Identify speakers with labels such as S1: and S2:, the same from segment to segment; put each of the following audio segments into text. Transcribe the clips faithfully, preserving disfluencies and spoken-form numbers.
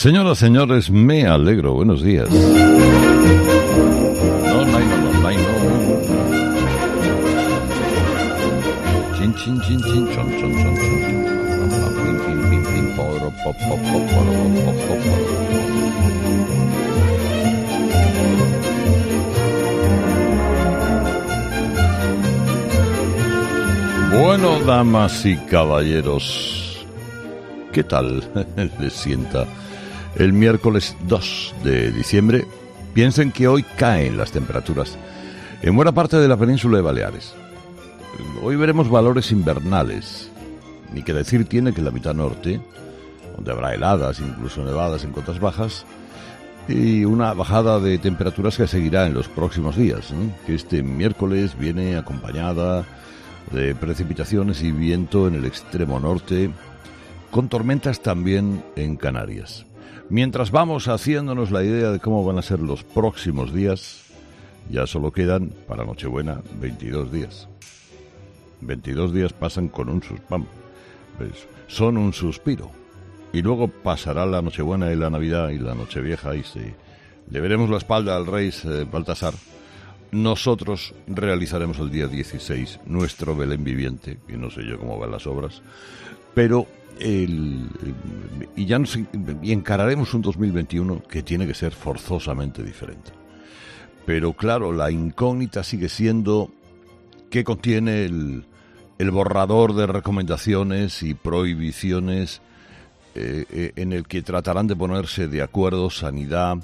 S1: Señoras, señores, me alegro. Buenos días. No, no, no, no, no. Chin, chin, chin, chin, chon, chon, chon, chon. Pim, pim, pim, pim, poro, pop, pop, pop, poro, pop, pop, pop. Bueno, damas y caballeros, ¿qué tal les sienta el miércoles dos de diciembre? Piensen que hoy caen las temperaturas en buena parte de la península de Baleares. Hoy veremos valores invernales, ni que decir tiene que la mitad norte, donde habrá heladas, incluso nevadas en cotas bajas, y una bajada de temperaturas que seguirá en los próximos días, ¿eh? Que este miércoles viene acompañada de precipitaciones y viento en el extremo norte, con tormentas también en Canarias. Mientras vamos haciéndonos la idea de cómo van a ser los próximos días, ya solo quedan, para Nochebuena, veintidós días. veintidós días pasan con un suspiro. Pues son un suspiro. Y luego pasará la Nochebuena y la Navidad y la Nochevieja y se le veremos la espalda al rey eh, Baltasar. Nosotros realizaremos el día dieciséis nuestro Belén viviente, que no sé yo cómo van las obras, pero el, el, y ya nos, y encararemos un dos mil veintiuno que tiene que ser forzosamente diferente. Pero claro, la incógnita sigue siendo qué contiene el, el borrador de recomendaciones y prohibiciones eh, eh, en el que tratarán de ponerse de acuerdo Sanidad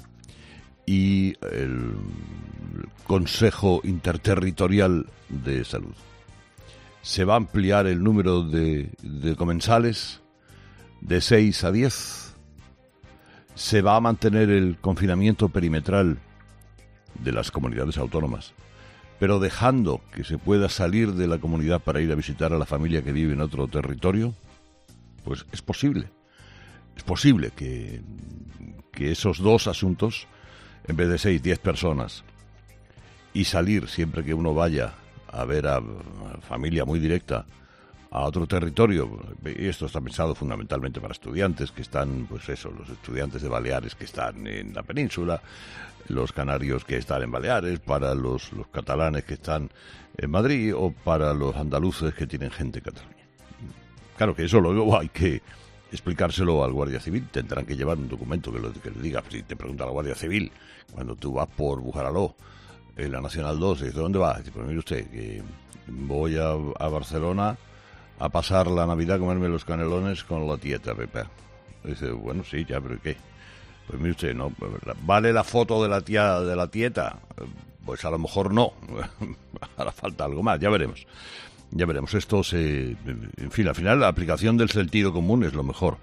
S1: y el Consejo Interterritorial de Salud. Se va a ampliar el número de, de comensales de seis a diez. Se va a mantener el confinamiento perimetral de las comunidades autónomas, pero dejando que se pueda salir de la comunidad para ir a visitar a la familia que vive en otro territorio. Pues es posible. Es posible que, que esos dos asuntos, en vez de seis, diez personas, y salir siempre que uno vaya a ver a, a familia muy directa a otro territorio, y esto está pensado fundamentalmente para estudiantes que están, pues eso, los estudiantes de Baleares que están en la península, los canarios que están en Baleares, para los, los catalanes que están en Madrid o para los andaluces que tienen gente en Cataluña. Claro que eso luego hay que explicárselo al Guardia Civil. Tendrán que llevar un documento que, lo, que le diga. Si te pregunta la Guardia Civil, cuando tú vas por Bujaraló, en la Nacional dos, y dice, ¿dónde va? Dice, pues mire usted, que voy a, a Barcelona a pasar la Navidad a comerme los canelones con la tieta, Pepe. Dice, bueno, sí, ya, pero ¿qué? Pues mire usted, ¿no? ¿Vale la foto de la tía de la tieta? Pues a lo mejor no. Hará falta algo más, ya veremos. Ya veremos. Esto se... En fin, al final la aplicación del sentido común es lo mejor.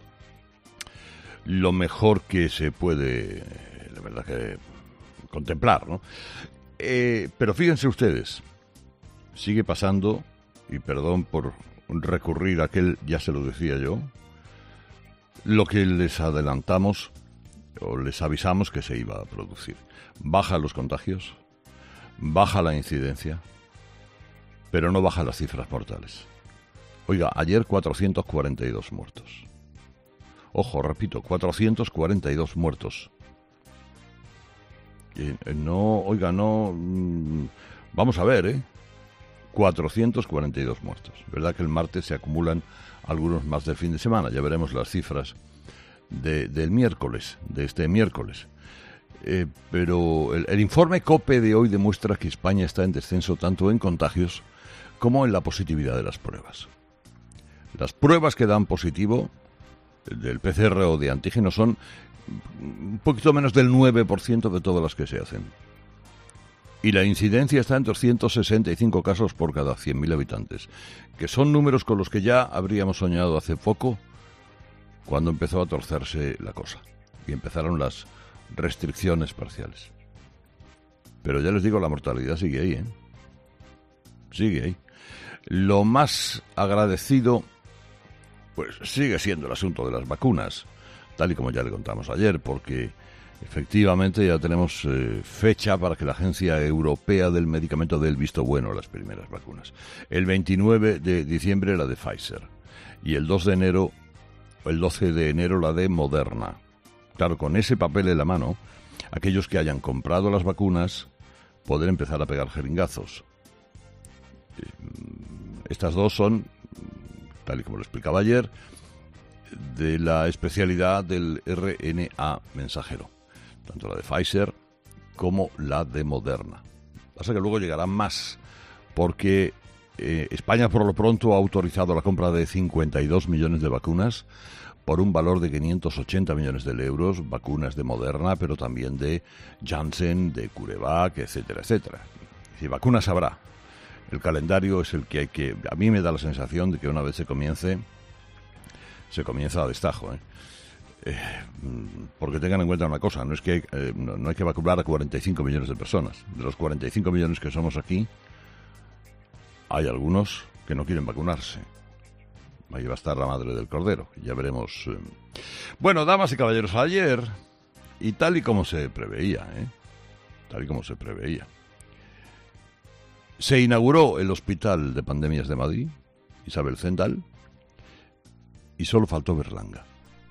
S1: Lo mejor que se puede, la verdad, que contemplar, ¿no? Eh, pero fíjense ustedes, sigue pasando, y perdón por recurrir a aquel, ya se lo decía yo, lo que les adelantamos o les avisamos que se iba a producir. Baja los contagios, baja la incidencia, pero no baja las cifras mortales. Oiga, ayer cuatrocientos cuarenta y dos muertos. Ojo, repito, cuatrocientos cuarenta y dos muertos. No, oiga, no... Vamos a ver, ¿eh? cuatrocientos cuarenta y dos muertos. ¿Verdad que el martes se acumulan algunos más del fin de semana? Ya veremos las cifras de, del miércoles, de este miércoles. Eh, pero el, el informe COPE de hoy demuestra que España está en descenso tanto en contagios como en la positividad de las pruebas. Las pruebas que dan positivo del P C R o de antígeno son un poquito menos del nueve por ciento de todas las que se hacen. Y la incidencia está en doscientos sesenta y cinco casos por cada cien mil habitantes, que son números con los que ya habríamos soñado hace poco, cuando empezó a torcerse la cosa y empezaron las restricciones parciales. Pero ya les digo, la mortalidad sigue ahí, ¿eh? Sigue ahí. Lo más agradecido, pues sigue siendo el asunto de las vacunas, tal y como ya le contamos ayer, porque efectivamente ya tenemos eh, fecha para que la Agencia Europea del Medicamento dé el visto bueno a las primeras vacunas. El veintinueve de diciembre la de Pfizer y el dos de enero, el doce de enero la de Moderna. Claro, con ese papel en la mano, aquellos que hayan comprado las vacunas pueden empezar a pegar jeringazos. Estas dos son, tal y como lo explicaba ayer, de la especialidad del R N A mensajero, tanto la de Pfizer como la de Moderna. Pasa que luego llegarán más, porque eh, España por lo pronto ha autorizado la compra de cincuenta y dos millones de vacunas por un valor de quinientos ochenta millones de euros, vacunas de Moderna, pero también de Janssen, de CureVac, etcétera, etcétera. Si vacunas habrá. El calendario es el que hay que... A mí me da la sensación de que una vez se comience, se comienza a destajo, ¿eh? Eh, porque tengan en cuenta una cosa, no es que eh, no, no hay que vacunar a cuarenta y cinco millones de personas. De los cuarenta y cinco millones que somos aquí, hay algunos que no quieren vacunarse. Ahí va a estar la madre del cordero, ya veremos. Eh. Bueno, damas y caballeros, ayer, y tal y como se preveía, ¿eh? tal y como se preveía, se inauguró el Hospital de Pandemias de Madrid, Isabel Zendal, y solo faltó Berlanga.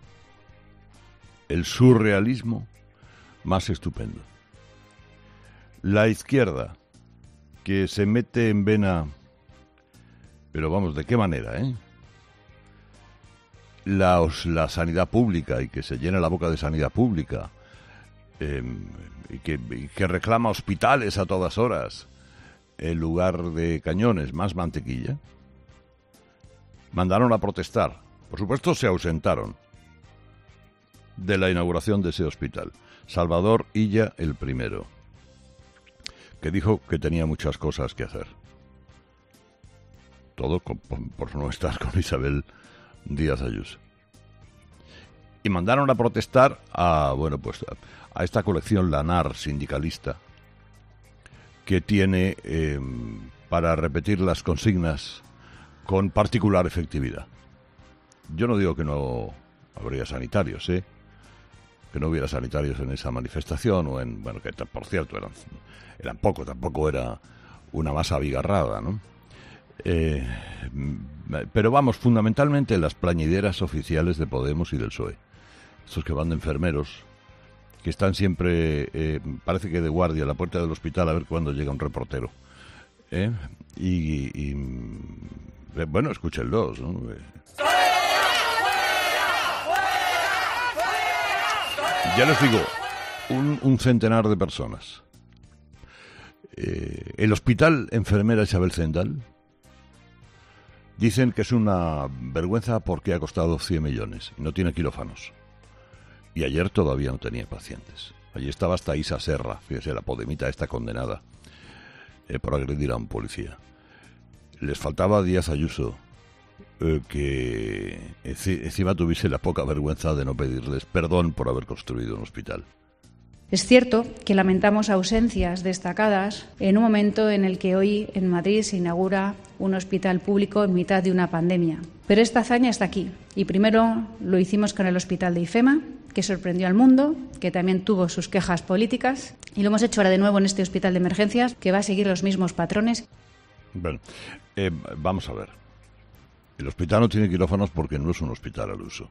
S1: El surrealismo más estupendo. La izquierda, que se mete en vena, pero vamos, ¿de qué manera, eh? La, la sanidad pública, y que se llena la boca de sanidad pública, eh, y, que, y que reclama hospitales a todas horas, en lugar de cañones, más mantequilla, mandaron a protestar. Por supuesto, se ausentaron de la inauguración de ese hospital. Salvador Illa el primero, que dijo que tenía muchas cosas que hacer. Todo con, por no estar con Isabel Díaz Ayuso. Y mandaron a protestar a, bueno, pues a, a esta colección lanar sindicalista, que tiene eh, para repetir las consignas con particular efectividad. Yo no digo que no habría sanitarios, ¿eh? que no hubiera sanitarios en esa manifestación, o en, bueno, que por cierto eran, eran poco, tampoco era una masa abigarrada, ¿no? Eh, pero vamos, fundamentalmente en las plañideras oficiales de Podemos y del P S O E. Estos que van de enfermeros, que están siempre, eh, parece que de guardia, a la puerta del hospital a ver cuándo llega un reportero. ¿Eh? Y, y eh, bueno, escúchenlos, ¿no? Ya les digo, un, un centenar de personas. Eh, el Hospital Enfermera Isabel Zendal dicen que es una vergüenza porque ha costado cien millones y no tiene quirófanos. Y ayer todavía no tenía pacientes. Allí estaba hasta Isa Serra, fíjese, la podemita esta condenada eh, por agredir a un policía. Les faltaba Díaz Ayuso, eh, que encima tuviese la poca vergüenza de no pedirles perdón por haber construido un hospital.
S2: Es cierto que lamentamos ausencias destacadas en un momento en el que hoy en Madrid se inaugura un hospital público en mitad de una pandemia. Pero esta hazaña está aquí. Y primero lo hicimos con el hospital de IFEMA, que sorprendió al mundo, que también tuvo sus quejas políticas. Y lo hemos hecho ahora de nuevo en este hospital de emergencias, que va a seguir los mismos patrones.
S1: Bueno, eh, vamos a ver. El hospital no tiene quirófanos porque no es un hospital al uso.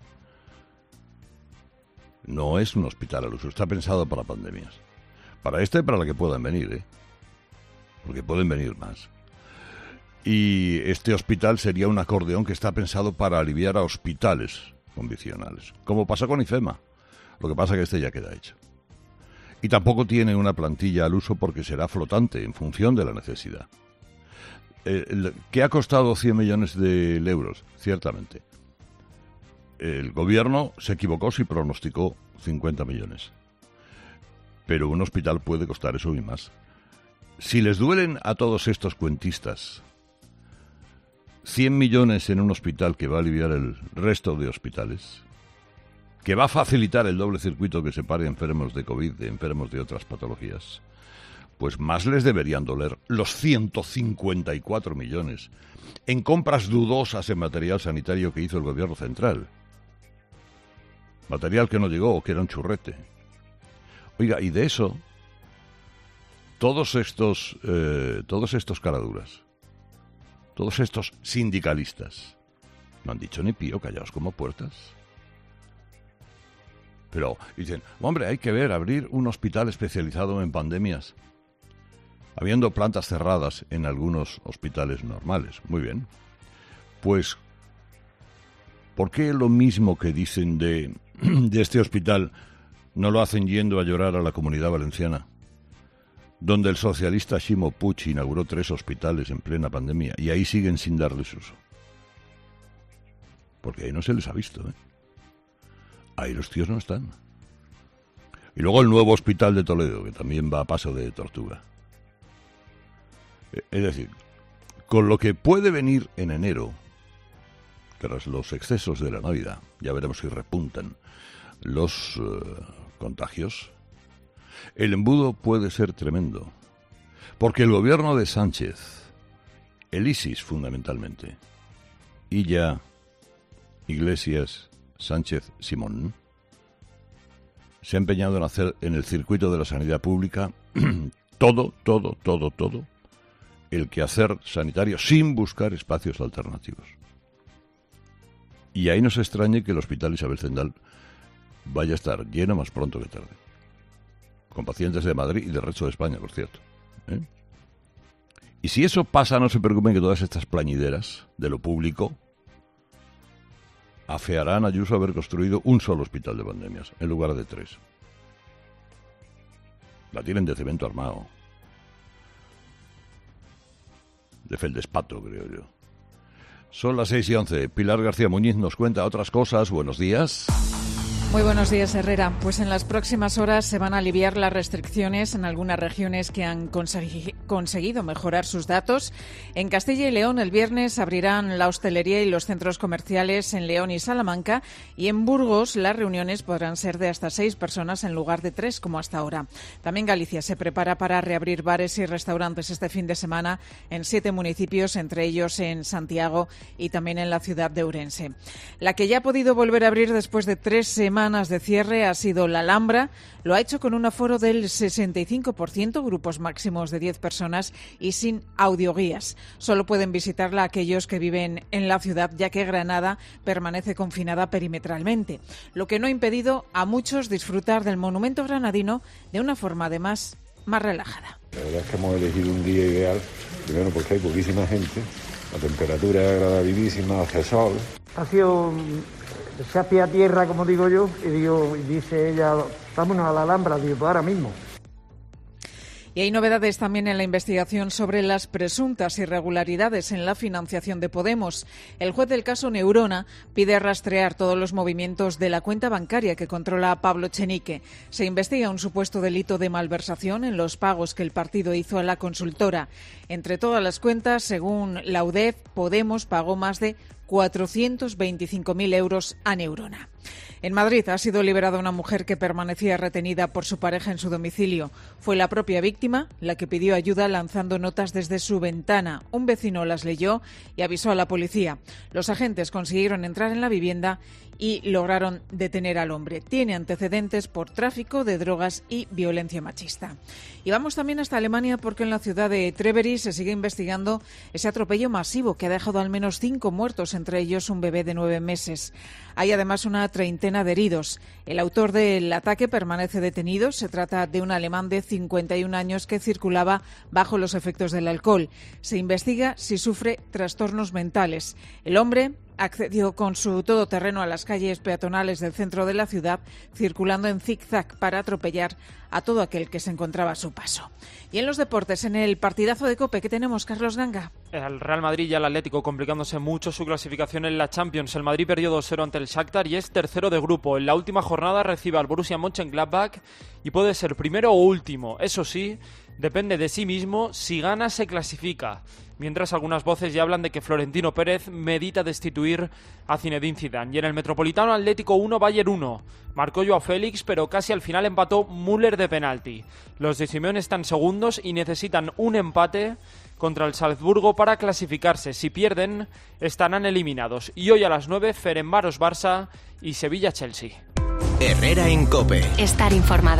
S1: No es un hospital al uso, está pensado para pandemias. Para esta y para la que puedan venir, ¿eh? Porque pueden venir más. Y este hospital sería un acordeón que está pensado para aliviar a hospitales convencionales, como pasa con IFEMA. Lo que pasa es que este ya queda hecho. Y tampoco tiene una plantilla al uso porque será flotante en función de la necesidad. Eh, ¿Qué ha costado cien millones de euros? Ciertamente. El gobierno se equivocó si pronosticó cincuenta millones. Pero un hospital puede costar eso y más. Si les duelen a todos estos cuentistas cien millones en un hospital que va a aliviar el resto de hospitales, que va a facilitar el doble circuito que separe enfermos de COVID de enfermos de otras patologías, pues más les deberían doler los ciento cincuenta y cuatro millones en compras dudosas en material sanitario que hizo el gobierno central. Material que no llegó, que era un churrete. Oiga, y de eso, todos estos, eh, todos estos caraduras, todos estos sindicalistas, no han dicho ni pío, callados como puertas. Pero dicen, hombre, hay que ver, abrir un hospital especializado en pandemias, habiendo plantas cerradas en algunos hospitales normales. Muy bien. Pues, ¿por qué lo mismo que dicen de, de este hospital no lo hacen yendo a llorar a la Comunidad Valenciana, donde el socialista Ximo Puig inauguró tres hospitales en plena pandemia y ahí siguen sin darles uso? Porque ahí no se les ha visto, ¿eh? Ahí los tíos no están. Y luego el nuevo hospital de Toledo, que también va a paso de tortuga. Es decir, con lo que puede venir en enero, tras los excesos de la Navidad, ya veremos si repuntan los uh, contagios, el embudo puede ser tremendo. Porque el gobierno de Sánchez, el ISIS fundamentalmente, y ya Iglesias, Sánchez, Simón, se ha empeñado en hacer en el circuito de la sanidad pública todo, todo, todo, todo el quehacer sanitario sin buscar espacios alternativos. Y ahí no se extrañe que el Hospital Isabel Zendal vaya a estar lleno más pronto que tarde, con pacientes de Madrid y del resto de España, por cierto, ¿eh? Y si eso pasa, no se preocupen que todas estas plañideras de lo público afearán a Ayuso haber construido un solo hospital de pandemias, en lugar de tres. La tienen de cemento armado. De feldespato, creo yo. Son las seis y once. Pilar García Muñiz nos cuenta otras cosas. Buenos días.
S3: Muy buenos días, Herrera. Pues en las próximas horas se van a aliviar las restricciones en algunas regiones que han consegui- conseguido mejorar sus datos. En Castilla y León el viernes abrirán la hostelería y los centros comerciales en León y Salamanca, y en Burgos las reuniones podrán ser de hasta seis personas en lugar de tres como hasta ahora. También Galicia se prepara para reabrir bares y restaurantes este fin de semana en siete municipios, entre ellos en Santiago y también en la ciudad de Ourense. La que ya ha podido volver a abrir después de tres semanas semanas de cierre ha sido la Alhambra. Lo ha hecho con un aforo del sesenta y cinco por ciento, grupos máximos de diez personas y sin audioguías. Solo pueden visitarla aquellos que viven en la ciudad, ya que Granada permanece confinada perimetralmente, lo que no ha impedido a muchos disfrutar del monumento granadino de una forma además más relajada.
S4: La verdad es que hemos elegido un día ideal, primero porque hay poquísima gente, la temperatura es agradabilísima, hace sol.
S5: Ha sido se pie a tierra, como digo yo, y digo, y dice ella, vámonos a la Alhambra, digo, pues ahora mismo.
S3: Y hay novedades también en la investigación sobre las presuntas irregularidades en la financiación de Podemos. El juez del caso Neurona pide rastrear todos los movimientos de la cuenta bancaria que controla Pablo Echenique. Se investiga un supuesto delito de malversación en los pagos que el partido hizo a la consultora. Entre todas las cuentas, según la U D E F, Podemos pagó más de cuatrocientos veinticinco mil euros a Neurona. En Madrid ha sido liberada una mujer que permanecía retenida por su pareja en su domicilio. Fue la propia víctima la que pidió ayuda lanzando notas desde su ventana. Un vecino las leyó y avisó a la policía. Los agentes consiguieron entrar en la vivienda y lograron detener al hombre. Tiene antecedentes por tráfico de drogas y violencia machista. Y vamos también hasta Alemania, porque en la ciudad de Treveris se sigue investigando ese atropello masivo que ha dejado al menos cinco muertos, entre ellos un bebé de nueve meses. Hay además una treintena de heridos. El autor del ataque permanece detenido. Se trata de un alemán de cincuenta y un años que circulaba bajo los efectos del alcohol. Se investiga si sufre trastornos mentales. El hombre accedió con su todoterreno a las calles peatonales del centro de la ciudad, circulando en zigzag para atropellar a todo aquel que se encontraba a su paso. Y en los deportes, en el partidazo de COPE, ¿qué tenemos, Carlos Ganga?
S6: El Real Madrid y el Atlético complicándose mucho su clasificación en la Champions. El Madrid perdió dos cero ante el Shakhtar y es tercero de grupo. En la última jornada recibe al Borussia Mönchengladbach y puede ser primero o último. Eso sí, depende de sí mismo. Si gana, se clasifica. Mientras algunas voces ya hablan de que Florentino Pérez medita destituir a Zinedine Zidane. Y en el Metropolitano, Atlético uno, Bayern uno. Marcó Joao Félix, pero casi al final empató Müller de penalti. Los de Simeone están segundos y necesitan un empate contra el Salzburgo para clasificarse. Si pierden, estarán eliminados. Y hoy a las nueve, Ferencváros Barça y Sevilla Chelsea.
S7: Herrera en COPE.
S8: Estar informado.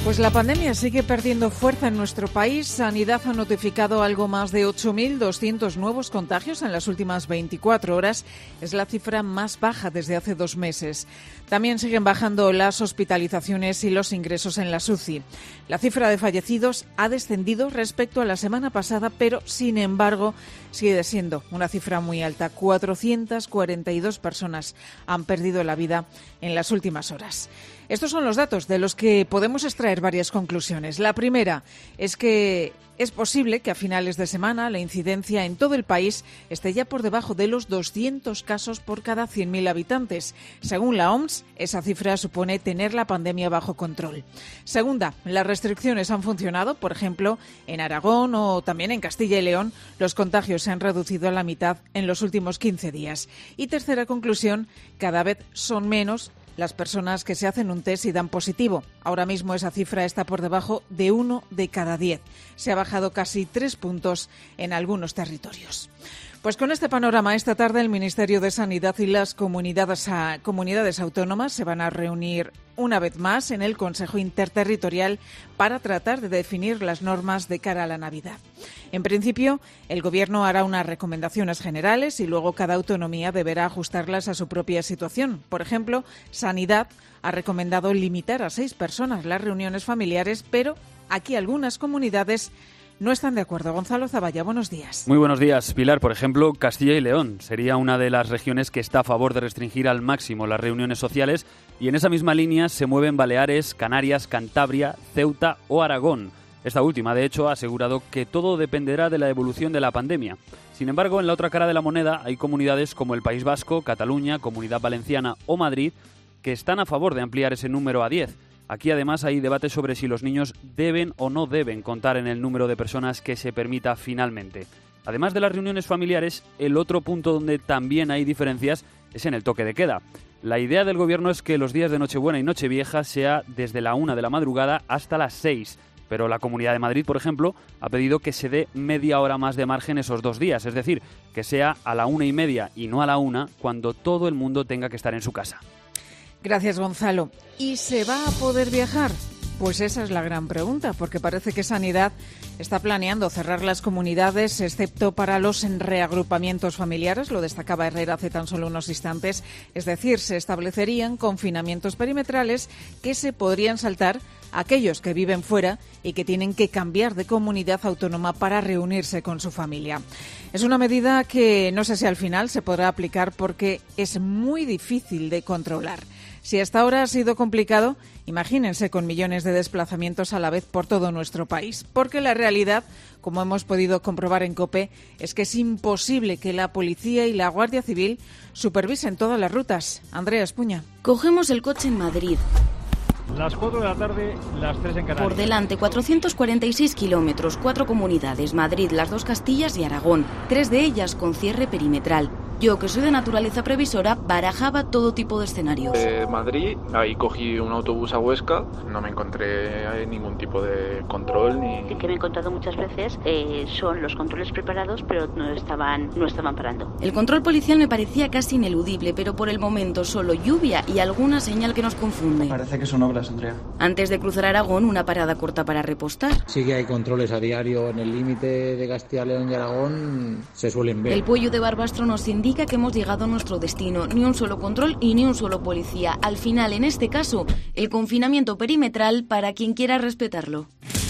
S3: Pues la pandemia sigue perdiendo fuerza en nuestro país. Sanidad ha notificado algo más de ocho mil doscientos nuevos contagios en las últimas veinticuatro horas. Es la cifra más baja desde hace dos meses. También siguen bajando las hospitalizaciones y los ingresos en las U C I. La cifra de fallecidos ha descendido respecto a la semana pasada, pero, sin embargo, sigue siendo una cifra muy alta. cuatrocientas cuarenta y dos personas han perdido la vida en las últimas horas. Estos son los datos de los que podemos extraer varias conclusiones. La primera es que es posible que a finales de semana la incidencia en todo el país esté ya por debajo de los doscientos casos por cada cien mil habitantes. Según la O M S, esa cifra supone tener la pandemia bajo control. Segunda, las restricciones han funcionado. Por ejemplo, en Aragón o también en Castilla y León, los contagios se han reducido a la mitad en los últimos quince días. Y tercera conclusión, cada vez son menos las personas que se hacen un test y dan positivo. Ahora mismo esa cifra está por debajo de uno de cada diez. Se ha bajado casi tres puntos en algunos territorios. Pues con este panorama, esta tarde el Ministerio de Sanidad y las comunidades, a, comunidades autónomas se van a reunir una vez más en el Consejo Interterritorial para tratar de definir las normas de cara a la Navidad. En principio, el Gobierno hará unas recomendaciones generales y luego cada autonomía deberá ajustarlas a su propia situación. Por ejemplo, Sanidad ha recomendado limitar a seis personas las reuniones familiares, pero aquí algunas comunidades no están de acuerdo. Gonzalo Zavalla, buenos días.
S8: Muy buenos días, Pilar. Por ejemplo, Castilla y León sería una de las regiones que está a favor de restringir al máximo las reuniones sociales, y en esa misma línea se mueven Baleares, Canarias, Cantabria, Ceuta o Aragón. Esta última, de hecho, ha asegurado que todo dependerá de la evolución de la pandemia. Sin embargo, en la otra cara de la moneda hay comunidades como el País Vasco, Cataluña, Comunidad Valenciana o Madrid que están a favor de ampliar ese número a diez. Aquí, además, hay debate sobre si los niños deben o no deben contar en el número de personas que se permita finalmente. Además de las reuniones familiares, el otro punto donde también hay diferencias es en el toque de queda. La idea del Gobierno es que los días de Nochebuena y Nochevieja sea desde la una de la madrugada hasta las seis. Pero la Comunidad de Madrid, por ejemplo, ha pedido que se dé media hora más de margen esos dos días. Es decir, que sea a la una y media y no a la una, cuando todo el mundo tenga que estar en su casa.
S3: Gracias, Gonzalo. ¿Y se va a poder viajar? Pues esa es la gran pregunta, porque parece que Sanidad está planeando cerrar las comunidades, excepto para los reagrupamientos familiares, lo destacaba Herrera hace tan solo unos instantes. Es decir, se establecerían confinamientos perimetrales que se podrían saltar a aquellos que viven fuera y que tienen que cambiar de comunidad autónoma para reunirse con su familia. Es una medida que no sé si al final se podrá aplicar porque es muy difícil de controlar. Si hasta ahora ha sido complicado, imagínense con millones de desplazamientos a la vez por todo nuestro país. Porque la realidad, como hemos podido comprobar en COPE, es que es imposible que la policía y la Guardia Civil supervisen todas las rutas. Andrea Espuña.
S9: Cogemos el coche en Madrid.
S10: Las cuatro de la tarde, las tres en Canarias.
S9: Por delante, cuatrocientos cuarenta y seis kilómetros, cuatro comunidades, Madrid, las dos Castillas y Aragón, tres de ellas con cierre perimetral. Yo, que soy de naturaleza previsora, barajaba todo tipo de escenarios.
S11: De Madrid, ahí cogí un autobús a Huesca, no me encontré ningún tipo de control. Ni...
S12: El que me he encontrado muchas veces eh, son los controles preparados, pero no estaban, no estaban parando.
S9: El control policial me parecía casi ineludible, pero por el momento solo lluvia y alguna señal que nos confunde.
S13: Parece que son obras, Andrea.
S9: Antes de cruzar Aragón, una parada corta para repostar.
S14: Sí que hay controles a diario en el límite de Castilla, León y Aragón, se suelen ver.
S9: El Puello de Barbastro nos indica indica que hemos llegado a nuestro destino. Ni un solo control y ni un solo policía. Al final, en este caso, el confinamiento perimetral para quien quiera respetarlo.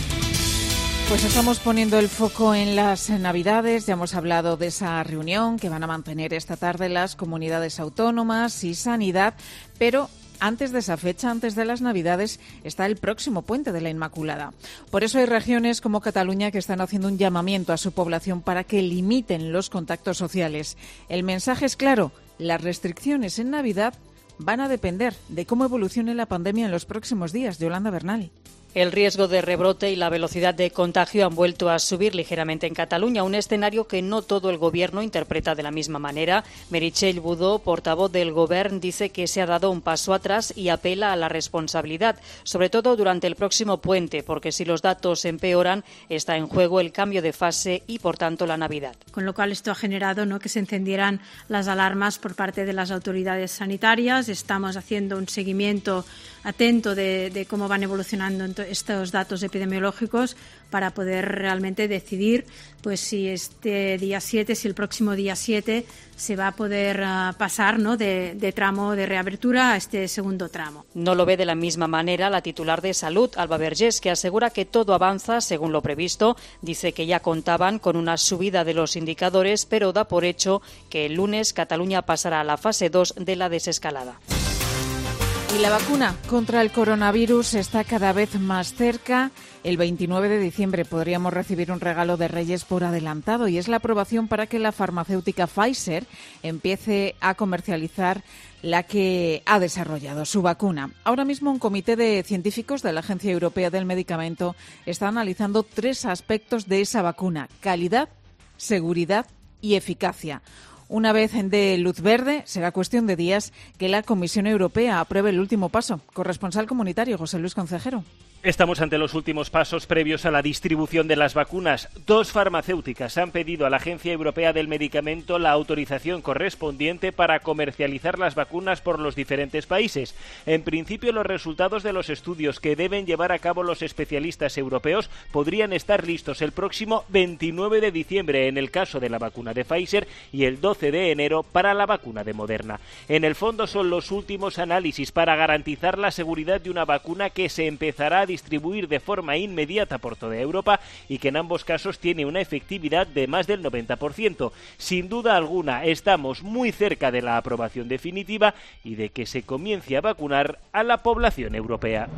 S3: Pues estamos poniendo el foco en las Navidades. Ya hemos hablado de esa reunión que van a mantener esta tarde las comunidades autónomas y Sanidad, pero antes de esa fecha, antes de las Navidades, está el próximo Puente de la Inmaculada. Por eso hay regiones como Cataluña que están haciendo un llamamiento a su población para que limiten los contactos sociales. El mensaje es claro, las restricciones en Navidad van a depender de cómo evolucione la pandemia en los próximos días. Yolanda Bernal.
S15: El riesgo de rebrote y la velocidad de contagio han vuelto a subir ligeramente en Cataluña, un escenario que no todo el Gobierno interpreta de la misma manera. Meritxell Budó, portavoz del Govern, dice que se ha dado un paso atrás y apela a la responsabilidad, sobre todo durante el próximo puente, porque si los datos empeoran, está en juego el cambio de fase y, por tanto, la Navidad.
S16: Con lo cual, esto ha generado, ¿no?, que se encendieran las alarmas por parte de las autoridades sanitarias. Estamos haciendo un seguimiento atento de, de cómo van evolucionando estos datos epidemiológicos para poder realmente decidir pues si este día siete, si el próximo día siete se va a poder uh, pasar, ¿no?, de, de tramo de reapertura a este segundo tramo.
S15: No lo ve de la misma manera la titular de Salud, Alba Vergés, que asegura que todo avanza según lo previsto. Dice que ya contaban con una subida de los indicadores, pero da por hecho que el lunes Cataluña pasará a la fase dos de la desescalada.
S3: Y la vacuna contra el coronavirus está cada vez más cerca. El veintinueve de diciembre podríamos recibir un regalo de Reyes por adelantado y es la aprobación para que la farmacéutica Pfizer empiece a comercializar la que ha desarrollado su vacuna. Ahora mismo un comité de científicos de la Agencia Europea del Medicamento está analizando tres aspectos de esa vacuna: calidad, seguridad y eficacia. Una vez de luz verde, será cuestión de días que la Comisión Europea apruebe el último paso. Corresponsal comunitario, José Luis Concejero.
S13: Estamos ante los últimos pasos previos a la distribución de las vacunas. Dos farmacéuticas han pedido a la Agencia Europea del Medicamento la autorización correspondiente para comercializar las vacunas por los diferentes países. En principio, los resultados de los estudios que deben llevar a cabo los especialistas europeos podrían estar listos el próximo veintinueve de diciembre en el caso de la vacuna de Pfizer y el doce de enero para la vacuna de Moderna. En el fondo son los últimos análisis para garantizar la seguridad de una vacuna que se empezará a distribuir de forma inmediata por toda Europa y que en ambos casos tiene una efectividad de más del noventa por ciento. Sin duda alguna, estamos muy cerca de la aprobación definitiva y de que se comience a vacunar a la población europea.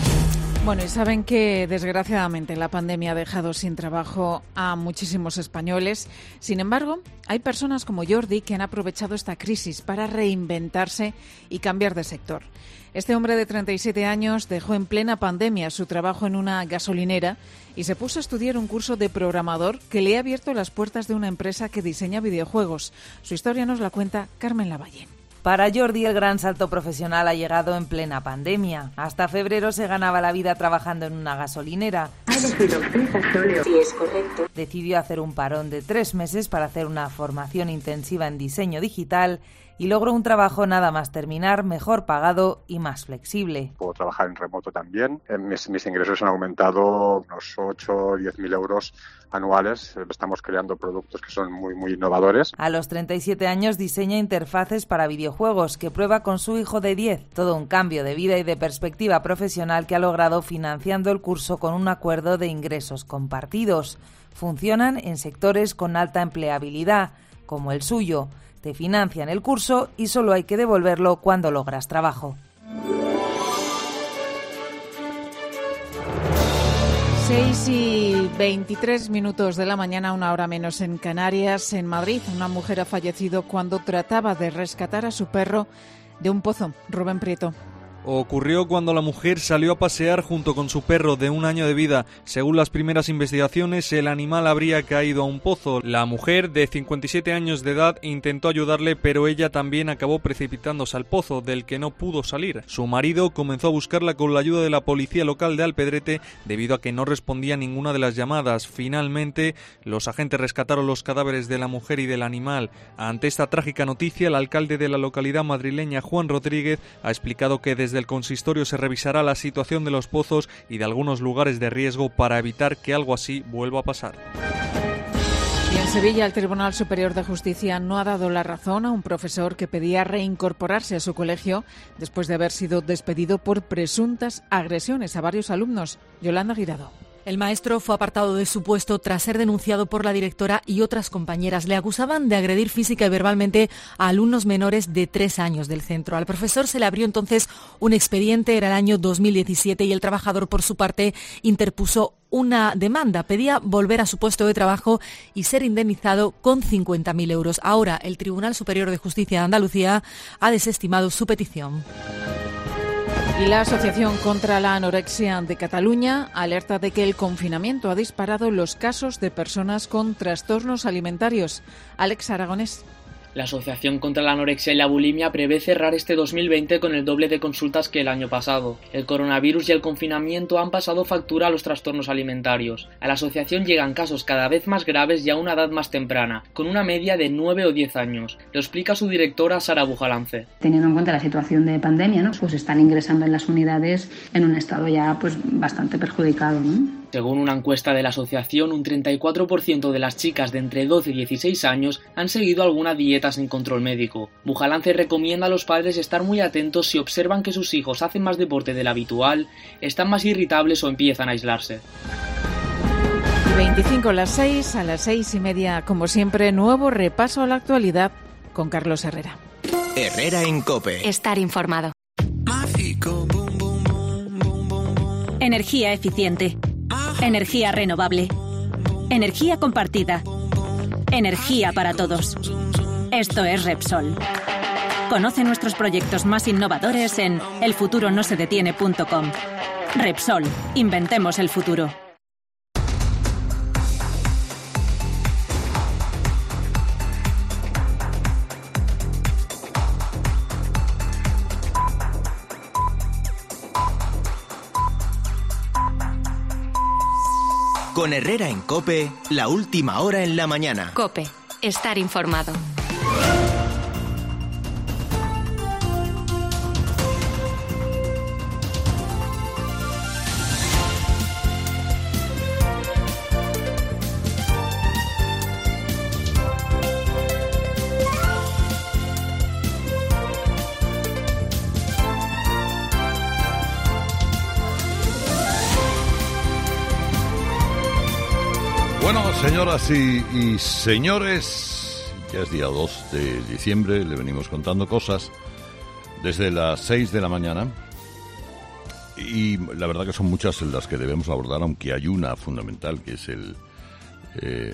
S3: Bueno, y saben que desgraciadamente la pandemia ha dejado sin trabajo a muchísimos españoles. Sin embargo, hay personas como Jordi que han aprovechado esta crisis para reinventarse y cambiar de sector. Este hombre de treinta y siete años dejó en plena pandemia su trabajo en una gasolinera y se puso a estudiar un curso de programador que le ha abierto las puertas de una empresa que diseña videojuegos. Su historia nos la cuenta Carmen Lavalle.
S17: Para Jordi, el gran salto profesional ha llegado en plena pandemia. Hasta febrero se ganaba la vida trabajando en una gasolinera.
S18: Ha elegido usted gasóleo. Sí, es correcto.
S17: Decidió hacer un parón de tres meses para hacer una formación intensiva en diseño digital y logró un trabajo nada más terminar, mejor pagado y más flexible.
S19: Puedo trabajar en remoto también. Mis, mis ingresos han aumentado unos ocho o diez mil euros anuales. Estamos creando productos que son muy, muy innovadores.
S17: A los treinta y siete años diseña interfaces para videojuegos que prueba con su hijo de diez. Todo un cambio de vida y de perspectiva profesional que ha logrado financiando el curso con un acuerdo de ingresos compartidos. Funcionan en sectores con alta empleabilidad, como el suyo. Te financian el curso y solo hay que devolverlo cuando logras trabajo.
S3: seis y veintitrés minutos de la mañana, una hora menos en Canarias. En Madrid, una mujer ha fallecido cuando trataba de rescatar a su perro de un pozo. Rubén Prieto.
S20: Ocurrió cuando la mujer salió a pasear junto con su perro de un año de vida. Según las primeras investigaciones, el animal habría caído a un pozo. La mujer, de cincuenta y siete años de edad, intentó ayudarle, pero ella también acabó precipitándose al pozo, del que no pudo salir. Su marido comenzó a buscarla con la ayuda de la policía local de Alpedrete, debido a que no respondía a ninguna de las llamadas. Finalmente, los agentes rescataron los cadáveres de la mujer y del animal. Ante esta trágica noticia, el alcalde de la localidad madrileña, Juan Rodríguez, ha explicado que desde el consistorio se revisará la situación de los pozos y de algunos lugares de riesgo para evitar que algo así vuelva a pasar.
S3: Y en Sevilla, el Tribunal Superior de Justicia no ha dado la razón a un profesor que pedía reincorporarse a su colegio después de haber sido despedido por presuntas agresiones a varios alumnos. Yolanda Guirado.
S21: El maestro fue apartado de su puesto tras ser denunciado por la directora y otras compañeras. Le acusaban de agredir física y verbalmente a alumnos menores de tres años del centro. Al profesor se le abrió entonces un expediente, era el año dos mil diecisiete, y el trabajador, por su parte, interpuso una demanda. Pedía volver a su puesto de trabajo y ser indemnizado con cincuenta mil euros. Ahora, el Tribunal Superior de Justicia de Andalucía ha desestimado su petición.
S3: Y la Asociación contra la Anorexia de Cataluña alerta de que el confinamiento ha disparado los casos de personas con trastornos alimentarios. Alex Aragonés.
S2: La Asociación contra la Anorexia y la Bulimia prevé cerrar este dos mil veinte con el doble de consultas que el año pasado. El coronavirus y el confinamiento han pasado factura a los trastornos alimentarios. A la asociación llegan casos cada vez más graves y a una edad más temprana, con una media de nueve o diez años. Lo explica su directora Sara Bujalance.
S22: Teniendo en cuenta la situación de pandemia, ¿no? Pues están ingresando en las unidades en un estado ya pues bastante perjudicado, ¿no?
S2: Según una encuesta de la asociación, un treinta y cuatro por ciento de las chicas de entre doce y dieciséis años han seguido alguna dieta sin control médico. Bujalance recomienda a los padres estar muy atentos si observan que sus hijos hacen más deporte del habitual, están más irritables o empiezan a aislarse.
S3: veinticinco a las seis, a las seis y media, como siempre, nuevo repaso a la actualidad con Carlos Herrera.
S7: Herrera en COPE.
S23: Estar informado.
S24: Energía eficiente. Energía renovable. Energía compartida. Energía para todos. Esto es Repsol. Conoce nuestros proyectos más innovadores en el futuro no se detiene punto com. Repsol. Inventemos el futuro.
S7: Con Herrera en COPE, la última hora en la mañana.
S23: COPE. Estar informado.
S1: Bueno, señoras y, y señores, ya es día dos de diciembre, le venimos contando cosas desde las seis de la mañana y la verdad que son muchas las que debemos abordar, aunque hay una fundamental que es el eh,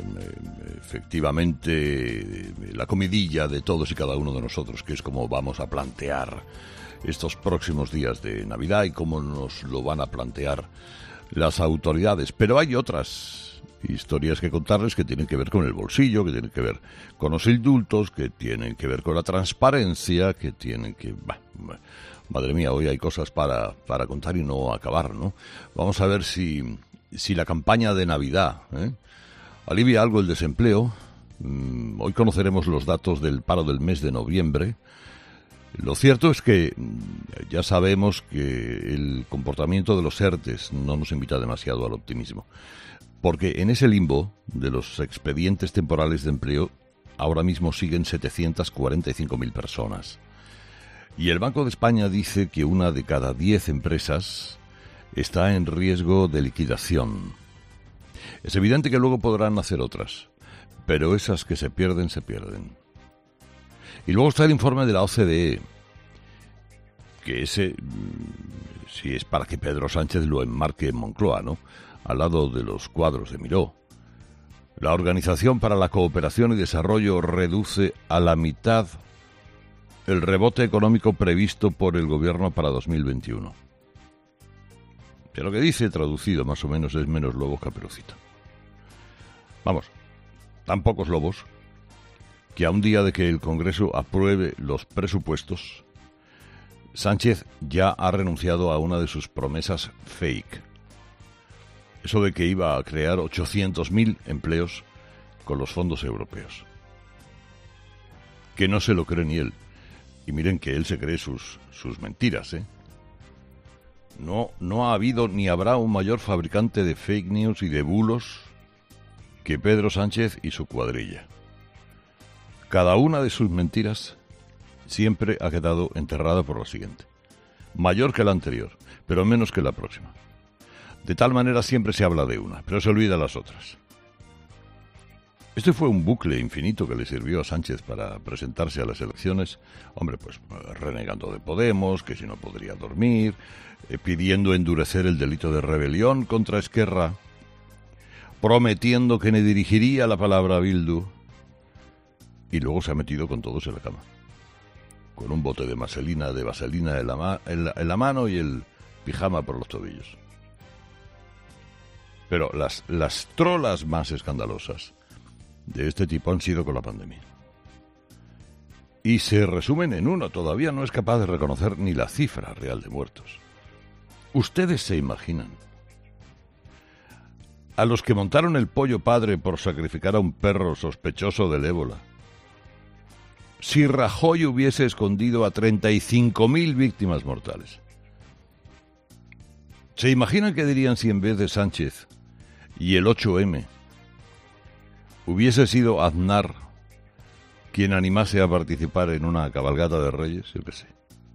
S1: efectivamente la comidilla de todos y cada uno de nosotros, que es cómo vamos a plantear estos próximos días de Navidad y cómo nos lo van a plantear las autoridades. Pero hay otras historias que contarles que tienen que ver con el bolsillo, que tienen que ver con los indultos, que tienen que ver con la transparencia, que tienen que... Bah, bah, madre mía, hoy hay cosas para, para contar y no acabar, ¿no? Vamos a ver si, si la campaña de Navidad ¿eh? alivia algo el desempleo. Mm, hoy conoceremos los datos del paro del mes de noviembre. Lo cierto es que ya sabemos que el comportamiento de los ERTES no nos invita demasiado al optimismo. Porque en ese limbo de los expedientes temporales de empleo ahora mismo siguen setecientas cuarenta y cinco mil personas. Y el Banco de España dice que una de cada diez empresas está en riesgo de liquidación. Es evidente que luego podrán nacer otras, pero esas que se pierden, se pierden. Y luego está el informe de la O C D E, que ese, si es para que Pedro Sánchez lo enmarque en Moncloa, ¿no?, al lado de los cuadros de Miró. La Organización para la Cooperación y Desarrollo reduce a la mitad el rebote económico previsto por el gobierno para dos mil veintiuno. Que lo que dice, traducido más o menos, es menos lobos Caperucita. Vamos, tan pocos lobos que a un día de que el Congreso apruebe los presupuestos, Sánchez ya ha renunciado a una de sus promesas fake. Eso de que iba a crear ochocientos mil empleos con los fondos europeos. Que no se lo cree ni él. Y miren que él se cree sus, sus mentiras, ¿eh? No, no ha habido ni habrá un mayor fabricante de fake news y de bulos que Pedro Sánchez y su cuadrilla. Cada una de sus mentiras siempre ha quedado enterrada por la siguiente. Mayor que la anterior, pero menos que la próxima. De tal manera siempre se habla de una, pero se olvida las otras. Este fue un bucle infinito que le sirvió a Sánchez para presentarse a las elecciones. Hombre, pues renegando de Podemos, que si no podría dormir, eh, pidiendo endurecer el delito de rebelión contra Esquerra, prometiendo que le dirigiría la palabra a Bildu, y luego se ha metido con todos en la cama. Con un bote de vaselina, de vaselina en la, ma- en la, en la mano y el pijama por los tobillos. Pero las, las trolas más escandalosas de este tipo han sido con la pandemia. y se resumen en uno. Todavía no es capaz de reconocer ni la cifra real de muertos. ¿Ustedes se imaginan a los que montaron el pollo padre por sacrificar a un perro sospechoso del ébola? Si Rajoy hubiese escondido a treinta y cinco mil víctimas mortales. ¿Se imaginan qué dirían si en vez de Sánchez y el ocho eme hubiese sido Aznar quien animase a participar en una cabalgata de reyes? Yo qué sé.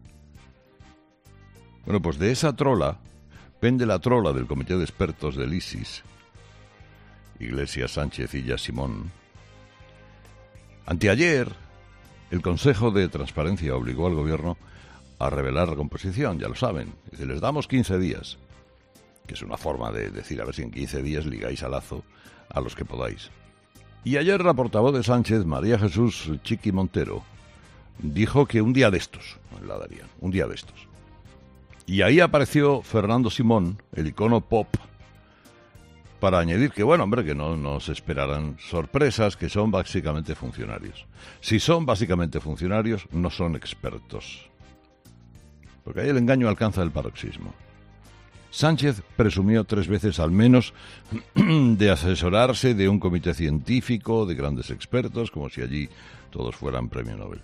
S1: Bueno, pues de esa trola pende la trola del comité de expertos del ISIS, Iglesias, Sánchez y ya Simón. Anteayer, el Consejo de Transparencia obligó al gobierno a revelar la composición, ya lo saben. Dice, les damos quince días, que es una forma de decir, a ver si en quince días ligáis al lazo a los que podáis. Y ayer la portavoz de Sánchez, María Jesús Chiqui Montero, dijo que un día de estos la darían, un día de estos. Y ahí apareció Fernando Simón, el icono pop, para añadir que, bueno, hombre, que no nos esperarán sorpresas, que son básicamente funcionarios. Si son básicamente funcionarios, no son expertos. Porque ahí el engaño alcanza el paroxismo. Sánchez presumió tres veces al menos de asesorarse de un comité científico, de grandes expertos, como si allí todos fueran premio Nobel.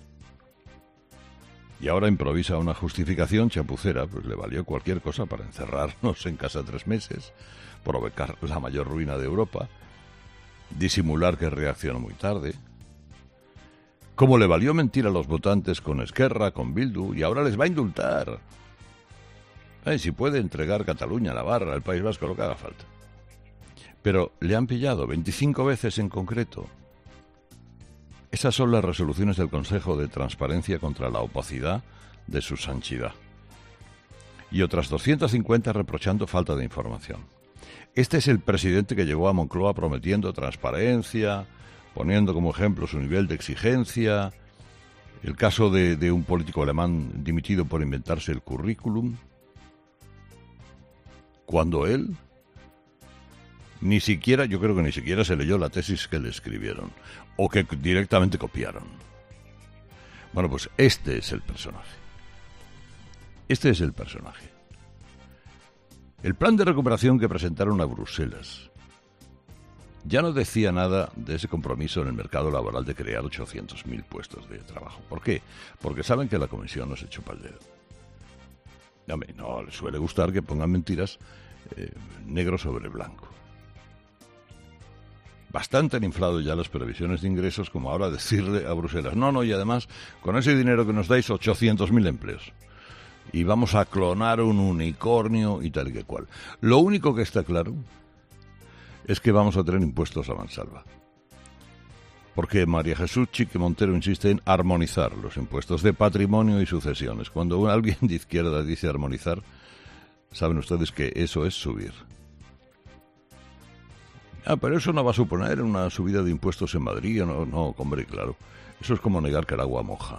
S1: Y ahora improvisa una justificación chapucera, pues le valió cualquier cosa para encerrarnos en casa tres meses, provocar la mayor ruina de Europa, disimular que reaccionó muy tarde, como le valió mentir a los votantes con Esquerra, con Bildu, y ahora les va a indultar. Ay, si puede entregar Cataluña, Navarra, el País Vasco, lo que haga falta. Pero le han pillado veinticinco veces en concreto. Esas son las resoluciones del Consejo de Transparencia contra la opacidad de su sanchidad. Y otras doscientas cincuenta reprochando falta de información. Este es el presidente que llegó a Moncloa prometiendo transparencia, poniendo como ejemplo su nivel de exigencia, el caso de, de un político alemán dimitido por inventarse el currículum, cuando él ni siquiera, yo creo que ni siquiera se leyó la tesis que le escribieron, o que directamente copiaron. Bueno, pues este es el personaje. Este es el personaje. El plan de recuperación que presentaron a Bruselas ya no decía nada de ese compromiso en el mercado laboral de crear ochocientos mil puestos de trabajo. ¿Por qué? Porque saben que la Comisión no se chupa el dedo. Hombre, no les suele gustar que pongan mentiras eh, negro sobre blanco. Bastante han inflado ya las previsiones de ingresos como ahora decirle a Bruselas, no, no, y además con ese dinero que nos dais ochocientos mil empleos. Y vamos a clonar un unicornio y tal y que cual. Lo único que está claro es que vamos a tener impuestos a mansalva. Porque María Jesús Chiqui Montero insiste en armonizar los impuestos de patrimonio y sucesiones. Cuando alguien de izquierda dice armonizar, saben ustedes que eso es subir. Ah, pero eso no va a suponer una subida de impuestos en Madrid. No, no, hombre, claro. Eso es como negar que el agua moja.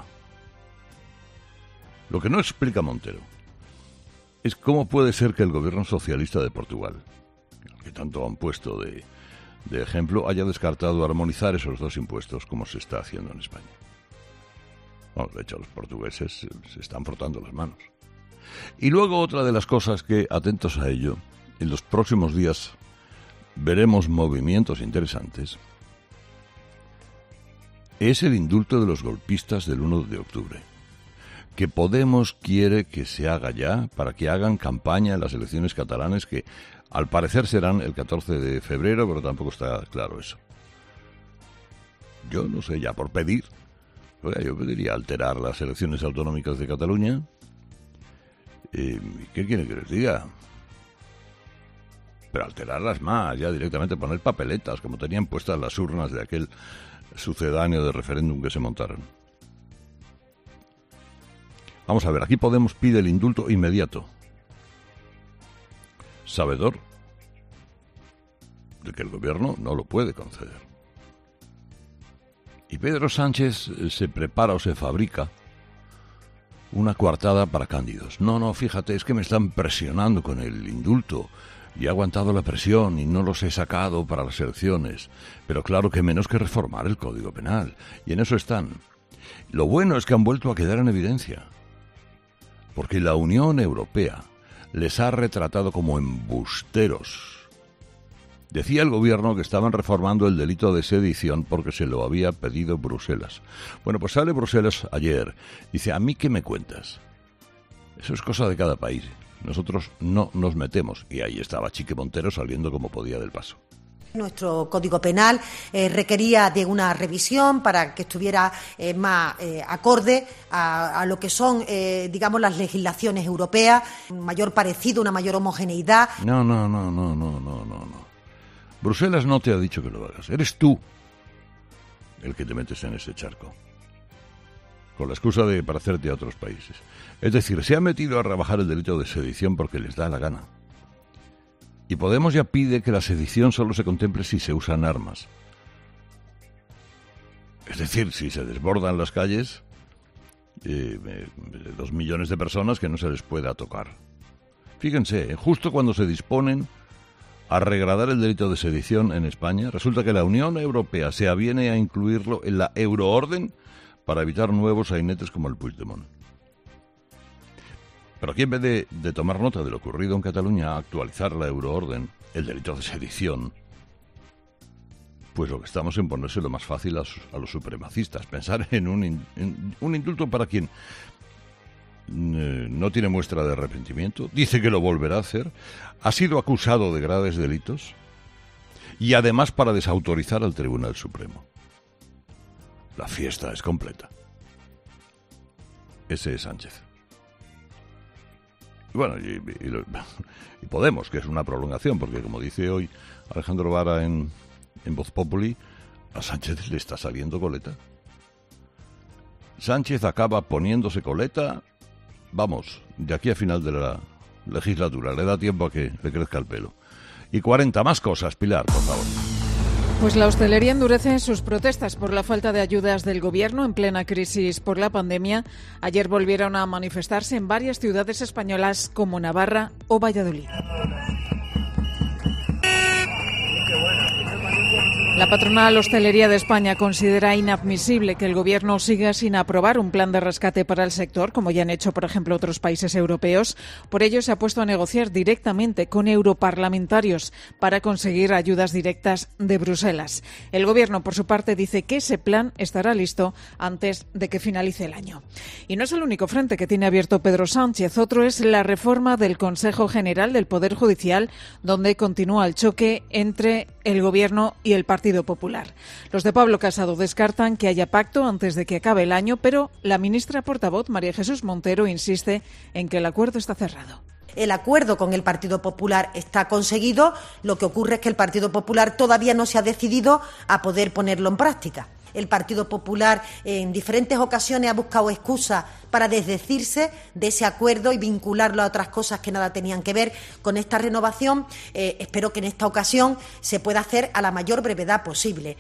S1: Lo que no explica Montero es cómo puede ser que el gobierno socialista de Portugal, que tanto han puesto de, de ejemplo, haya descartado armonizar esos dos impuestos como se está haciendo en España. Bueno, de hecho, los portugueses se están frotando las manos. Y luego otra de las cosas que, atentos a ello, en los próximos días veremos movimientos interesantes, es el indulto de los golpistas del uno de octubre. Que Podemos quiere que se haga ya para que hagan campaña en las elecciones catalanas que al parecer serán el catorce de febrero, pero tampoco está claro eso. Yo no sé, ya por pedir, oiga, yo pediría alterar las elecciones autonómicas de Cataluña. Eh, ¿Qué quiere que les diga? Pero alterarlas más, ya directamente poner papeletas, como tenían puestas las urnas de aquel sucedáneo de referéndum que se montaron. Vamos a ver, aquí Podemos pide el indulto inmediato, sabedor de que el gobierno no lo puede conceder. Y Pedro Sánchez se prepara o se fabrica una coartada para Cándidos. No, no, fíjate, es que me están presionando con el indulto y he aguantado la presión y no los he sacado para las elecciones. Pero claro que menos que reformar el Código Penal. Y en eso están. Lo bueno es que han vuelto a quedar en evidencia, porque la Unión Europea les ha retratado como embusteros. Decía el gobierno que estaban reformando el delito de sedición porque se lo había pedido Bruselas. Bueno, pues sale Bruselas ayer, dice, ¿a mí qué me cuentas? Eso es cosa de cada país. Nosotros no nos metemos. Y ahí estaba Chique Montero saliendo como podía del paso.
S4: Nuestro Código Penal eh, requería de una revisión para que estuviera eh, más eh, acorde a, a lo que son, eh, digamos, las legislaciones europeas, un mayor parecido, una mayor homogeneidad.
S1: No, no, no, no, no, no, no, no. Bruselas no te ha dicho que lo hagas. Eres tú el que te metes en ese charco, con la excusa de parecerte a otros países. Es decir, se ha metido a rebajar el delito de sedición porque les da la gana. Y Podemos ya pide que la sedición solo se contemple si se usan armas. Es decir, si se desbordan las calles, eh, eh, dos millones de personas que no se les pueda tocar. Fíjense, justo cuando se disponen a regradar el delito de sedición en España, resulta que la Unión Europea se aviene a incluirlo en la euroorden para evitar nuevos sainetes como el Puigdemont. Pero aquí, en vez de, de tomar nota de lo ocurrido en Cataluña, actualizar la euroorden, el delito de sedición, pues lo que estamos en ponerse lo más fácil a, a los supremacistas, pensar en un, in, en un indulto para quien eh, no tiene muestra de arrepentimiento, dice que lo volverá a hacer, ha sido acusado de graves delitos y además para desautorizar al Tribunal Supremo. La fiesta es completa. Ese es Sánchez. Y bueno, y, y, y Podemos, que es una prolongación, porque como dice hoy Alejandro Vara en, en Voz Populi, a Sánchez le está saliendo coleta. Sánchez acaba poniéndose coleta, vamos, de aquí a final de la legislatura. Le da tiempo a que le crezca el pelo. Y cuarenta más cosas, Pilar, por favor.
S3: Pues la hostelería endurece sus protestas por la falta de ayudas del gobierno en plena crisis por la pandemia. Ayer volvieron a manifestarse en varias ciudades españolas como Navarra o Valladolid. La patronal Hostelería de España considera inadmisible que el Gobierno siga sin aprobar un plan de rescate para el sector, como ya han hecho, por ejemplo, otros países europeos. Por ello, se ha puesto a negociar directamente con europarlamentarios para conseguir ayudas directas de Bruselas. El Gobierno, por su parte, dice que ese plan estará listo antes de que finalice el año. Y no es el único frente que tiene abierto Pedro Sánchez. Otro es la reforma del Consejo General del Poder Judicial, donde continúa el choque entre el Gobierno y el Partido Popular. Los de Pablo Casado descartan que haya pacto antes de que acabe el año, pero la ministra portavoz, María Jesús Montero, insiste en que el acuerdo está cerrado.
S4: El acuerdo con el Partido Popular está conseguido, lo que ocurre es que el Partido Popular todavía no se ha decidido a poder ponerlo en práctica. El Partido Popular en diferentes ocasiones ha buscado excusas para desdecirse de ese acuerdo y vincularlo a otras cosas que nada tenían que ver con esta renovación. Eh, espero que en esta ocasión se pueda hacer a la mayor brevedad posible.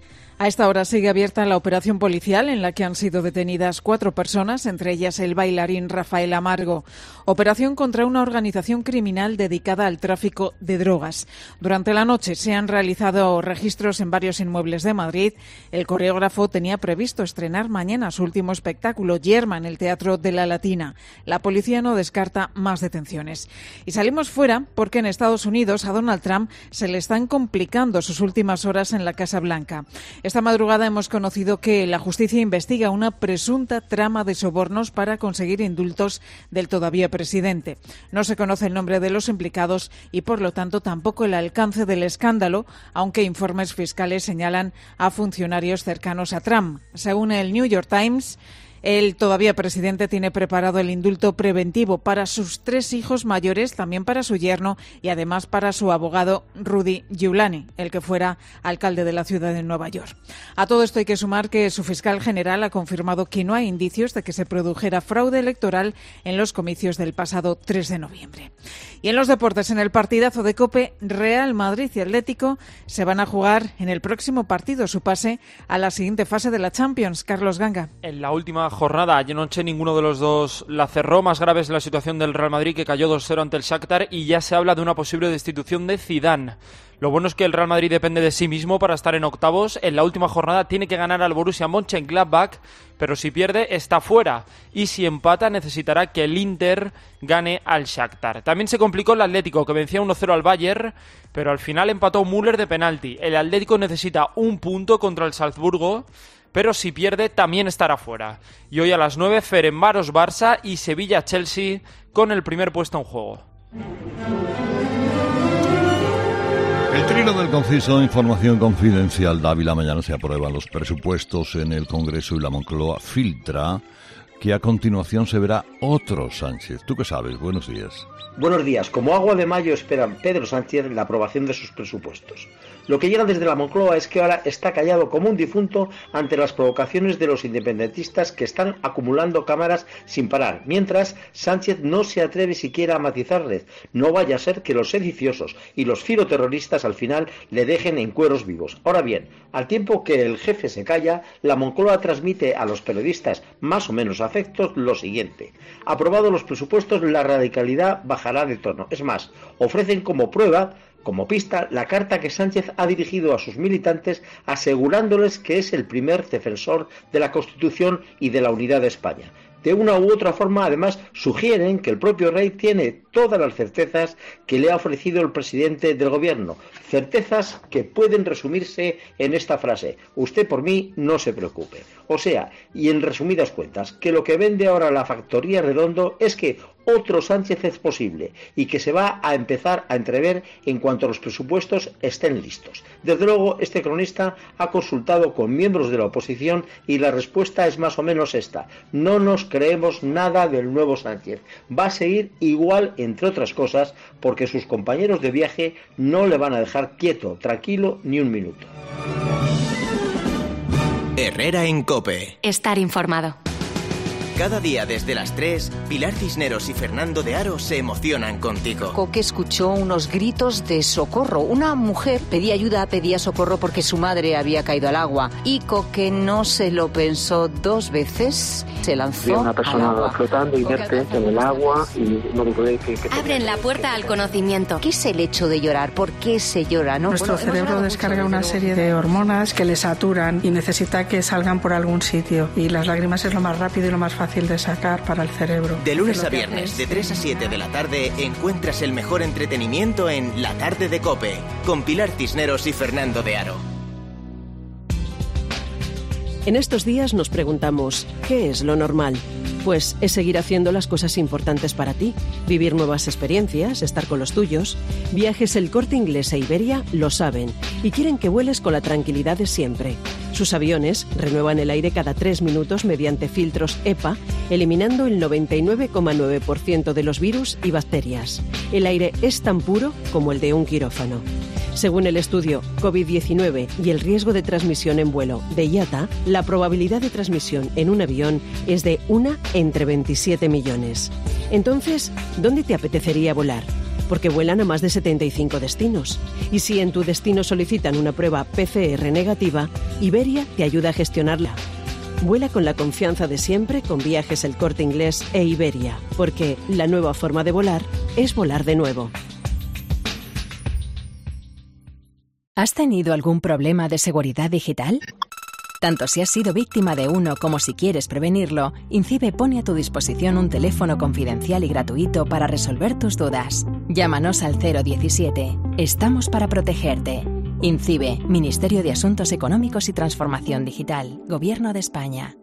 S3: A esta hora sigue abierta la operación policial en la que han sido detenidas cuatro personas, entre ellas el bailarín Rafael Amargo. Operación contra una organización criminal dedicada al tráfico de drogas. Durante la noche se han realizado registros en varios inmuebles de Madrid. El coreógrafo tenía previsto estrenar mañana su último espectáculo, Yerma, en el Teatro de la Latina. La policía no descarta más detenciones. Y salimos fuera porque en Estados Unidos a Donald Trump se le están complicando sus últimas horas en la Casa Blanca. Esta madrugada hemos conocido que la justicia investiga una presunta trama de sobornos para conseguir indultos del todavía presidente. No se conoce el nombre de los implicados y, por lo tanto, tampoco el alcance del escándalo, aunque informes fiscales señalan a funcionarios cercanos a Trump. Según el New York Times, el todavía presidente tiene preparado el indulto preventivo para sus tres hijos mayores, también para su yerno y además para su abogado Rudy Giuliani, el que fuera alcalde de la ciudad de Nueva York. A todo esto hay que sumar que su fiscal general ha confirmado que no hay indicios de que se produjera fraude electoral en los comicios del pasado tres de noviembre. Y en los deportes, en el partidazo de COPE, Real Madrid y Atlético se van a jugar en el próximo partido su pase a la siguiente fase de la Champions. Carlos Ganga.
S5: En la última jornada. Anoche ninguno de los dos la cerró. Más grave es la situación del Real Madrid, que cayó dos cero ante el Shakhtar, y ya se habla de una posible destitución de Zidane. Lo bueno es que el Real Madrid depende de sí mismo para estar en octavos. En la última jornada tiene que ganar al Borussia Mönchengladbach, pero si pierde está fuera. Y si empata necesitará que el Inter gane al Shakhtar. También se complicó el Atlético, que vencía uno cero al Bayern, pero al final empató Müller de penalti. El Atlético necesita un punto contra el Salzburgo, pero si pierde también estará fuera. Y hoy a las nueve, Ferencváros-Barça y Sevilla-Chelsea con el primer puesto en juego.
S1: El trino del conciso, información confidencial. Dávila, mañana se aprueban los presupuestos en el Congreso y la Moncloa filtra que a continuación se verá otro Sánchez. ¿Tú qué sabes? Buenos días.
S6: Buenos días. Como agua de mayo esperan Pedro Sánchez la aprobación de sus presupuestos. Lo que llega desde la Moncloa es que ahora está callado como un difunto ante las provocaciones de los independentistas que están acumulando cámaras sin parar, mientras Sánchez no se atreve siquiera a matizarles. No vaya a ser que los sediciosos y los filoterroristas al final le dejen en cueros vivos. Ahora bien, al tiempo que el jefe se calla, la Moncloa transmite a los periodistas más o menos afectos lo siguiente: aprobados los presupuestos, la radicalidad bajará de tono. Es más, ofrecen como prueba, como pista, la carta que Sánchez ha dirigido a sus militantes asegurándoles que es el primer defensor de la Constitución y de la unidad de España. De una u otra forma, además, sugieren que el propio rey tiene todas las certezas que le ha ofrecido el presidente del gobierno. Certezas que pueden resumirse en esta frase: usted por mí no se preocupe. O sea, y en resumidas cuentas, que lo que vende ahora la factoría Redondo es que otro Sánchez es posible y que se va a empezar a entrever en cuanto los presupuestos estén listos. Desde luego, este cronista ha consultado con miembros de la oposición y la respuesta es más o menos esta: no nos creemos nada del nuevo Sánchez. Va a seguir igual, entre otras cosas, porque sus compañeros de viaje no le van a dejar quieto, tranquilo, ni un minuto.
S7: Herrera en COPE.
S23: Estar informado.
S7: Cada día desde las tres, Pilar Cisneros y Fernando de Aro se emocionan contigo.
S8: Coque escuchó unos gritos de socorro. Una mujer pedía ayuda, pedía socorro porque su madre había caído al agua. Y Coque no se lo pensó dos veces, se lanzó
S10: Había una persona
S8: al agua.
S10: flotando inerte en el agua y no puede que, que...
S23: Abren la puerta al conocimiento.
S8: ¿Qué es el hecho de llorar? ¿Por qué se llora? ¿No?
S25: Nuestro
S8: Bueno,
S25: cerebro descarga una serie de hormonas que le saturan y necesita que salgan por algún sitio. Y las lágrimas es lo más rápido y lo más fácil de sacar para el cerebro.
S7: De lunes a viernes, de tres a siete de la tarde, encuentras el mejor entretenimiento en La Tarde de COPE, con Pilar Cisneros y Fernando de Aro.
S26: En estos días nos preguntamos, ¿qué es lo normal? Pues es seguir haciendo las cosas importantes para ti, vivir nuevas experiencias, estar con los tuyos. Viajes El Corte Inglés e Iberia lo saben y quieren que vueles con la tranquilidad de siempre. Sus aviones renuevan el aire cada tres minutos mediante filtros E P A, eliminando el noventa y nueve coma nueve por ciento de los virus y bacterias. El aire es tan puro como el de un quirófano. Según el estudio COVID diecinueve y el riesgo de transmisión en vuelo de I A T A, la probabilidad de transmisión en un avión es de una entre veintisiete millones. Entonces, ¿dónde te apetecería volar? Porque vuelan a más de setenta y cinco destinos. Y si en tu destino solicitan una prueba P C R negativa, Iberia te ayuda a gestionarla. Vuela con la confianza de siempre con Viajes El Corte Inglés e Iberia, porque la nueva forma de volar es volar de nuevo.
S27: ¿Has tenido algún problema de seguridad digital? Tanto si has sido víctima de uno como si quieres prevenirlo, INCIBE pone a tu disposición un teléfono confidencial y gratuito para resolver tus dudas. Llámanos al cero diecisiete. Estamos para protegerte. INCIBE, Ministerio de Asuntos Económicos y Transformación Digital, Gobierno de España.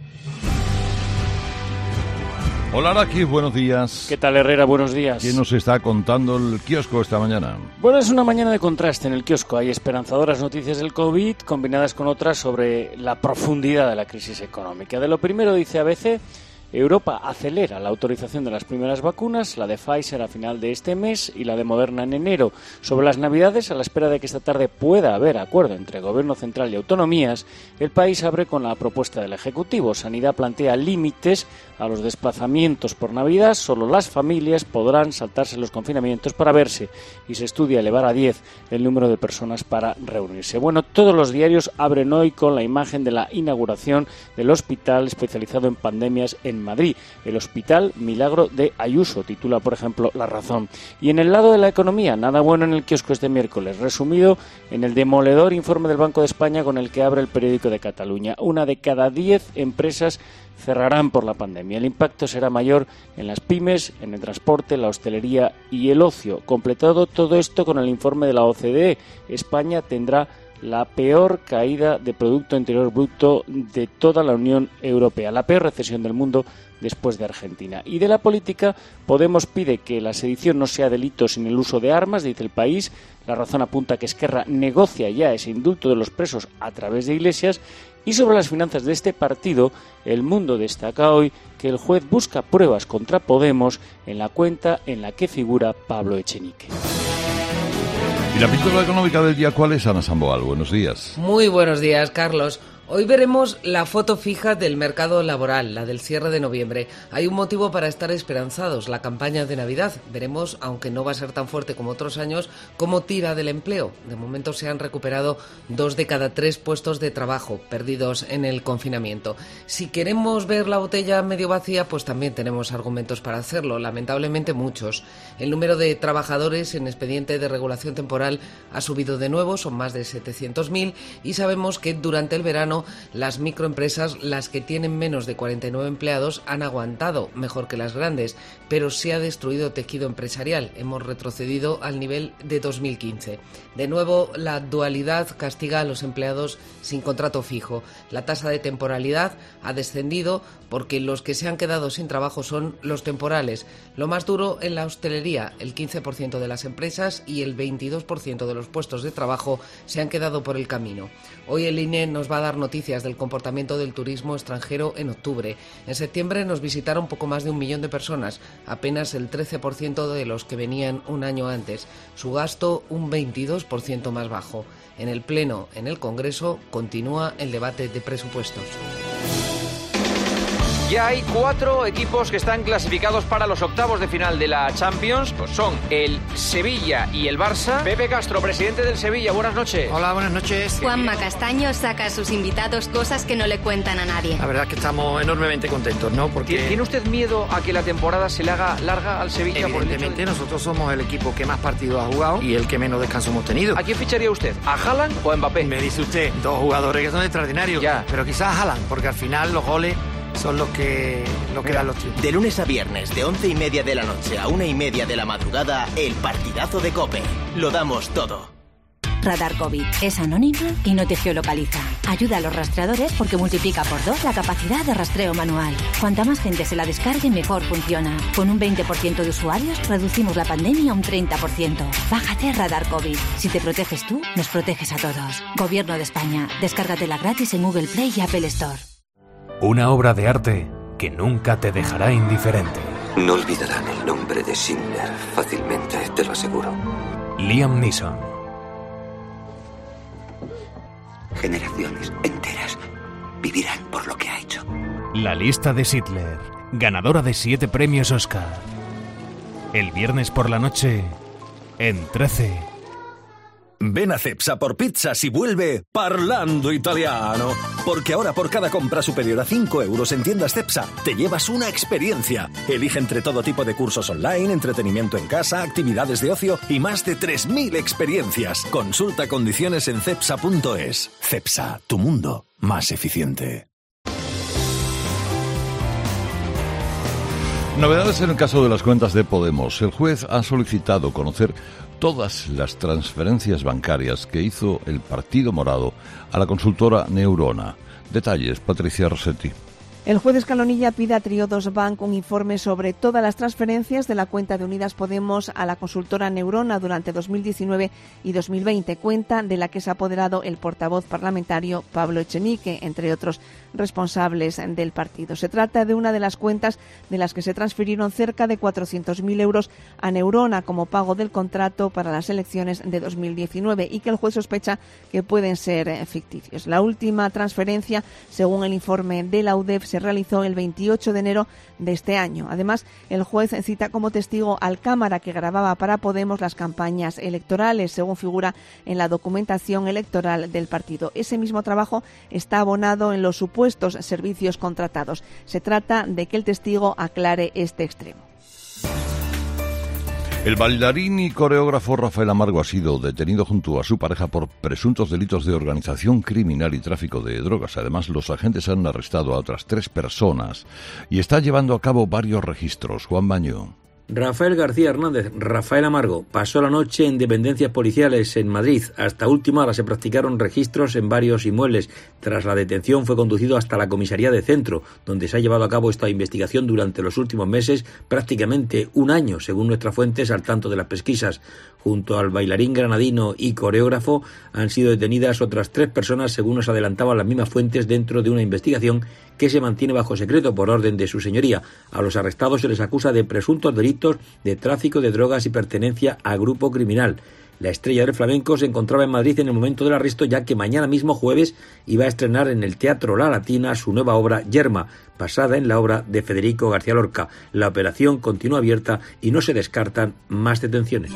S1: Hola Araki, buenos días.
S13: ¿Qué tal, Herrera? Buenos días.
S1: ¿Quién nos está contando el kiosco esta mañana?
S13: Bueno, es una mañana de contraste en el kiosco. Hay esperanzadoras noticias del COVID combinadas con otras sobre la profundidad de la crisis económica. De lo primero dice A B C
S9: Europa acelera la autorización de las primeras vacunas, la de Pfizer a final de este mes y la de Moderna en enero. Sobre las Navidades, a la espera de que esta tarde pueda haber acuerdo entre Gobierno central y autonomías, el país abre con la propuesta del Ejecutivo. Sanidad plantea límites a los desplazamientos por Navidad. Solo las familias podrán saltarse los confinamientos para verse y se estudia elevar a diez el número de personas para reunirse. Bueno, todos los diarios abren hoy con la imagen de la inauguración del hospital especializado en pandemias en Madrid, el Hospital Milagro de Ayuso, titula por ejemplo La Razón. Y en el lado de la economía, nada bueno en el kiosco este miércoles, resumido en el demoledor informe del Banco de España con el que abre el periódico de Cataluña. Una de cada diez empresas cerrarán por la pandemia. El impacto será mayor en las pymes, en el transporte, la hostelería y el ocio. Completado todo esto con el informe de la O C D E, España tendrá la peor caída de Producto Interior Bruto de toda la Unión Europea, la peor recesión del mundo después de Argentina. Y de la política, Podemos pide que la sedición no sea delito sin el uso de armas, dice El País. La Razón apunta que Esquerra negocia ya ese indulto de los presos a través de Iglesias. Y sobre las finanzas de este partido, El Mundo destaca hoy que el juez busca pruebas contra Podemos en la cuenta en la que figura Pablo Echenique.
S1: ¿Y la píldora económica del día cuál es, Ana Samboal? Buenos días.
S11: Muy buenos días, Carlos. Hoy veremos la foto fija del mercado laboral, la del cierre de noviembre. Hay un motivo para estar esperanzados, la campaña de Navidad. Veremos, aunque no va a ser tan fuerte como otros años, cómo tira del empleo. De momento se han recuperado dos de cada tres puestos de trabajo perdidos en el confinamiento. Si queremos ver la botella medio vacía, pues también tenemos argumentos para hacerlo, lamentablemente muchos. El número de trabajadores en expediente de regulación temporal ha subido de nuevo, son más de setecientos mil, y sabemos que durante el verano las microempresas, las que tienen menos de cuarenta y nueve empleados, han aguantado mejor que las grandes, pero se ha destruido tejido empresarial. Hemos retrocedido al nivel de dos mil quince. De nuevo, la dualidad castiga a los empleados sin contrato fijo. La tasa de temporalidad ha descendido porque los que se han quedado sin trabajo son los temporales. Lo más duro en la hostelería, el quince por ciento de las empresas y el veintidós por ciento de los puestos de trabajo se han quedado por el camino. Hoy el I N E nos va a dar noticias del comportamiento del turismo extranjero en octubre. En septiembre nos visitaron poco más de un millón de personas, apenas el trece por ciento de los que venían un año antes. Su gasto un veintidós por ciento más bajo. En el Pleno, en el Congreso, continúa el debate de presupuestos.
S12: Ya hay cuatro equipos que están clasificados para los octavos de final de la Champions. Pues son el Sevilla y el Barça. Pepe Castro, presidente del Sevilla, buenas noches.
S14: Hola, buenas noches.
S23: Juanma Castaño saca a sus invitados cosas que no le cuentan a nadie.
S14: La verdad es que estamos enormemente contentos, ¿no? Porque
S12: ¿Tiene usted miedo a que la temporada se le haga larga al Sevilla?
S14: Evidentemente,
S12: por el
S14: de... nosotros somos el equipo que más partidos ha jugado y el que menos descanso hemos tenido.
S12: ¿A quién ficharía usted? ¿A Haaland o a Mbappé?
S14: Me dice usted, dos jugadores que son extraordinarios.
S12: Ya.
S14: Pero quizás Haaland, porque al final los goles son los que, los que dan los triunfos.
S7: De lunes a viernes, de once y media de la noche a una y media de la madrugada, el partidazo de COPE. Lo damos todo.
S15: Radar COVID es anónimo y no te geolocaliza. Ayuda a los rastreadores porque multiplica por dos la capacidad de rastreo manual. Cuanta más gente se la descargue, mejor funciona. Con un veinte por ciento de usuarios, reducimos la pandemia a un treinta por ciento. Bájate Radar COVID. Si te proteges tú, nos proteges a todos. Gobierno de España. Descárgatela gratis en Google Play y Apple Store.
S16: Una obra de arte que nunca te dejará indiferente.
S18: No olvidarán el nombre de Schindler fácilmente, te lo aseguro.
S16: Liam Neeson.
S18: Generaciones enteras vivirán por lo que ha hecho.
S16: La lista de Schindler, ganadora de siete premios Oscar. El viernes por la noche, en trece.
S28: Ven a Cepsa por pizzas y vuelve Parlando Italiano. Porque ahora por cada compra superior a cinco euros en tiendas Cepsa te llevas una experiencia. Elige entre todo tipo de cursos online, entretenimiento en casa, actividades de ocio y más de tres mil experiencias. Consulta condiciones en cepsa punto es. Cepsa, tu mundo más eficiente.
S1: Novedades en el caso de las cuentas de Podemos. El juez ha solicitado conocer todas las transferencias bancarias que hizo el Partido Morado a la consultora Neurona. Detalles, Patricia Rossetti.
S2: El juez Escalonilla pide a Triodos Bank un informe sobre todas las transferencias de la cuenta de Unidas Podemos a la consultora Neurona durante dos mil diecinueve y dos mil veinte, cuenta de la que se ha apoderado el portavoz parlamentario Pablo Echenique, entre otros responsables del partido. Se trata de una de las cuentas de las que se transfirieron cerca de cuatrocientos mil euros a Neurona como pago del contrato para las elecciones de dos mil diecinueve y que el juez sospecha que pueden ser ficticios. La última transferencia, según el informe de la U D E F, se realizó el veintiocho de enero de este año. Además, el juez cita como testigo al cámara que grababa para Podemos las campañas electorales, según figura en la documentación electoral del partido. Ese mismo trabajo está abonado en los supuestos servicios contratados. Se trata de que el testigo aclare este extremo.
S1: El bailarín y coreógrafo Rafael Amargo ha sido detenido junto a su pareja por presuntos delitos de organización criminal y tráfico de drogas. Además, los agentes han arrestado a otras tres personas y está llevando a cabo varios registros. Juan Baño.
S4: Rafael García Hernández, Rafael Amargo, pasó la noche en dependencias policiales en Madrid. Hasta última hora se practicaron registros en varios inmuebles. Tras la detención fue conducido hasta la comisaría de Centro, donde se ha llevado a cabo esta investigación durante los últimos meses, prácticamente un año, según nuestras fuentes al tanto de las pesquisas. Junto al bailarín granadino y coreógrafo han sido detenidas otras tres personas, según nos adelantaban las mismas fuentes, dentro de una investigación que se mantiene bajo secreto por orden de su señoría. A los arrestados se les acusa de presuntos delitos de tráfico de drogas y pertenencia a grupo criminal. La estrella del flamenco se encontraba en Madrid en el momento del arresto, ya que mañana mismo jueves iba a estrenar en el Teatro La Latina su nueva obra Yerma, basada en la obra de Federico García Lorca. La operación continúa abierta y no se descartan más detenciones.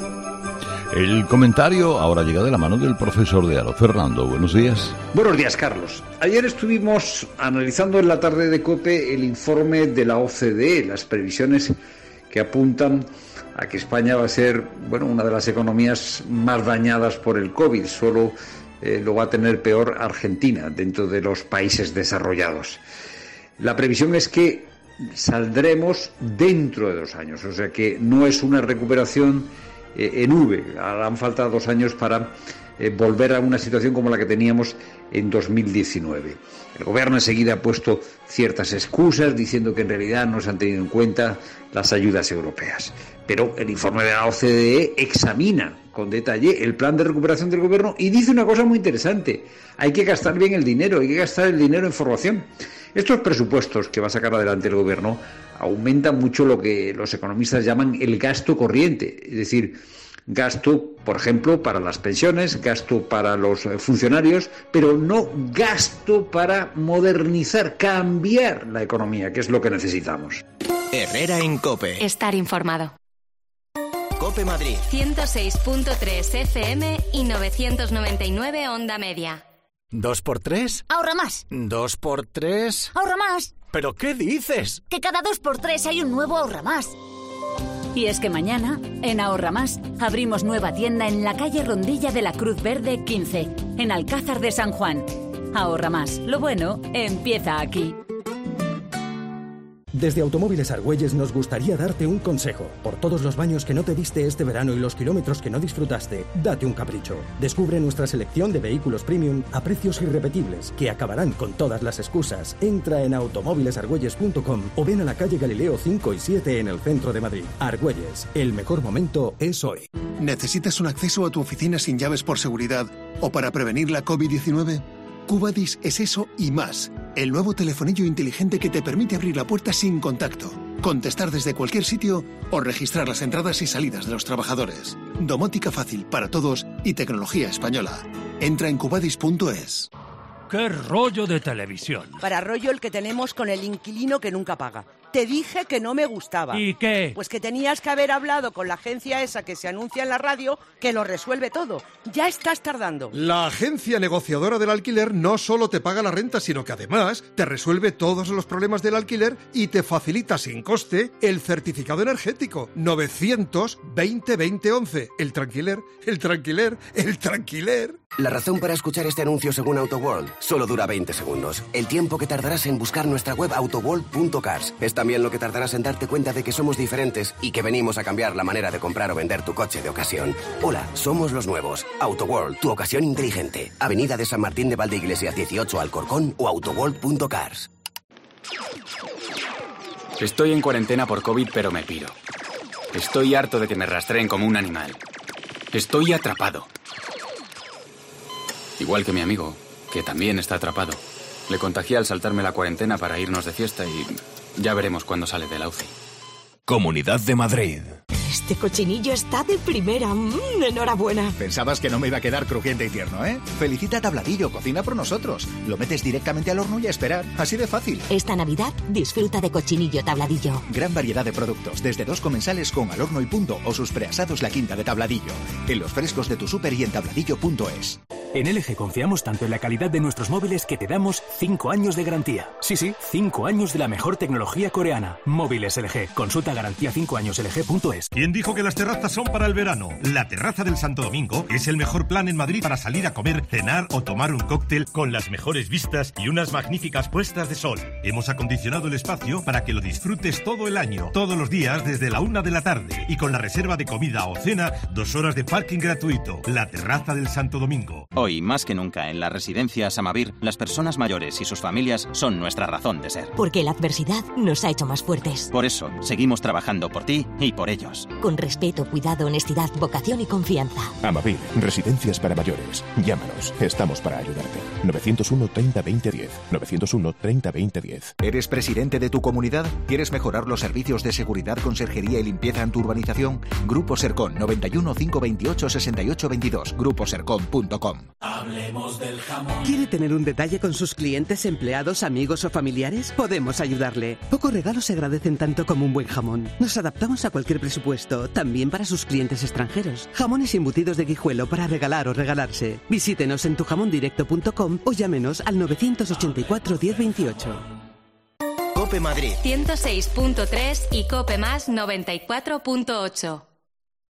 S1: El comentario ahora llega de la mano del profesor de Aro. Fernando, buenos días.
S17: Buenos días, Carlos. Ayer estuvimos analizando en la tarde de COPE el informe de la O C D E, las previsiones que apuntan a que España va a ser, bueno, una de las economías más dañadas por el COVID. Solo eh, lo va a tener peor Argentina dentro de los países desarrollados. La previsión es que saldremos dentro de dos años, o sea que no es una recuperación en V. Harán falta dos años para eh, volver a una situación como la que teníamos en dos mil diecinueve. El gobierno enseguida ha puesto ciertas excusas diciendo que en realidad no se han tenido en cuenta las ayudas europeas. Pero el informe de la O C D E examina con detalle el plan de recuperación del gobierno y dice una cosa muy interesante: hay que gastar bien el dinero, hay que gastar el dinero en formación. Estos presupuestos que va a sacar adelante el gobierno aumentan mucho lo que los economistas llaman el gasto corriente, es decir, gasto, por ejemplo, para las pensiones, gasto para los funcionarios, pero no gasto para modernizar, cambiar la economía, que es lo que necesitamos.
S7: Herrera en COPE.
S23: Estar informado.
S7: COPE Madrid.
S23: ciento seis punto tres F M y novecientos noventa y nueve onda media.
S28: ¿Dos por tres?
S19: Ahorra más.
S28: ¿Dos por tres?
S19: Ahorra más.
S28: ¿Pero qué dices?
S19: Que cada dos por tres hay un nuevo Ahorra Más.
S15: Y es que mañana, en Ahorra Más, abrimos nueva tienda en la calle Rondilla de la Cruz Verde quince, en Alcázar de San Juan. Ahorra Más. Lo bueno empieza aquí.
S20: Desde Automóviles Argüelles nos gustaría darte un consejo. Por todos los baños que no te diste este verano y los kilómetros que no disfrutaste, date un capricho. Descubre nuestra selección de vehículos premium a precios irrepetibles que acabarán con todas las excusas. Entra en automóviles argüelles punto com o ven a la calle Galileo cinco y siete en el centro de Madrid. Argüelles, el mejor momento es hoy.
S21: ¿Necesitas un acceso a tu oficina sin llaves por seguridad o para prevenir la COVID diecinueve? Cubadis es eso y más. El nuevo telefonillo inteligente que te permite abrir la puerta sin contacto, contestar desde cualquier sitio o registrar las entradas y salidas de los trabajadores. Domótica fácil para todos y tecnología española. Entra en cubadis punto es.
S22: ¡Qué rollo de televisión!
S24: Para rollo el que tenemos con el inquilino que nunca paga. Te dije que no me gustaba.
S22: ¿Y qué?
S24: Pues que tenías que haber hablado con la agencia esa que se anuncia en la radio, que lo resuelve todo. Ya estás tardando.
S29: La agencia negociadora del alquiler no solo te paga la renta, sino que además te resuelve todos los problemas del alquiler y te facilita sin coste el certificado energético. novecientos veinte veinte once. El tranquiler, el tranquiler, el tranquiler.
S30: La razón para escuchar este anuncio según AutoWorld solo dura veinte segundos. El tiempo que tardarás en buscar nuestra web autoworld punto cars. Es también lo que tardarás en darte cuenta de que somos diferentes y que venimos a cambiar la manera de comprar o vender tu coche de ocasión. Hola, somos los nuevos. AutoWorld, tu ocasión inteligente. Avenida de San Martín de Valdeiglesias dieciocho, Alcorcón o autoworld punto cars.
S3: Estoy en cuarentena por COVID, pero me piro. Estoy harto de que me rastreen como un animal. Estoy atrapado. Igual que mi amigo, que también está atrapado. Le contagié al saltarme la cuarentena para irnos de fiesta y ya veremos cuándo sale de la U C I.
S16: Comunidad de Madrid.
S5: Este cochinillo está de primera. Mm, enhorabuena.
S6: Pensabas que no me iba a quedar crujiente y tierno, ¿eh? Felicita a Tabladillo, cocina por nosotros. Lo metes directamente al horno y a esperar. Así de fácil.
S5: Esta Navidad disfruta de cochinillo Tabladillo.
S6: Gran variedad de productos, desde dos comensales con al horno y punto o sus preasados La Quinta de Tabladillo. En los frescos de tu súper y en tabladillo punto es.
S8: En L G confiamos tanto en la calidad de nuestros móviles que te damos cinco años de garantía. Sí, sí, cinco años de la mejor tecnología coreana. Móviles L G. Consulta garantía cinco años L G punto es.
S9: ¿Quién dijo que las terrazas son para el verano? La Terraza del Santo Domingo es el mejor plan en Madrid para salir a comer, cenar o tomar un cóctel con las mejores vistas y unas magníficas puestas de sol. Hemos acondicionado el espacio para que lo disfrutes todo el año, todos los días desde la una de la tarde y con la reserva de comida o cena, dos horas de parking gratuito. La Terraza del Santo Domingo.
S10: Hoy, más que nunca, en la residencia Samavir, las personas mayores y sus familias son nuestra razón de ser.
S5: Porque la adversidad nos ha hecho más fuertes.
S10: Por eso, seguimos trabajando por ti y por ellos.
S5: Con respeto, cuidado, honestidad, vocación y confianza.
S13: Amavir, residencias para mayores. Llámanos, estamos para ayudarte. novecientos uno, treinta, veinte, diez. novecientos uno, treinta, veinte, diez.
S6: ¿Eres presidente de tu comunidad? ¿Quieres mejorar los servicios de seguridad, conserjería y limpieza en tu urbanización? Grupo Sercon, noventa y uno, cinco veintiocho, sesenta y ocho veintidós. grupo sercon punto com.
S25: Hablemos del jamón.
S24: ¿Quiere tener un detalle con sus clientes, empleados, amigos o familiares? Podemos ayudarle. Pocos regalos se agradecen tanto como un buen jamón. Nos adaptamos a cualquier presupuesto, también para sus clientes extranjeros. Jamones embutidos de Guijuelo para regalar o regalarse. Visítenos en tu jamón directo punto com o llámenos al novecientos ochenta y cuatro, diez veintiocho.
S7: Cope Madrid
S23: ciento seis punto tres y Cope Más noventa y cuatro punto ocho.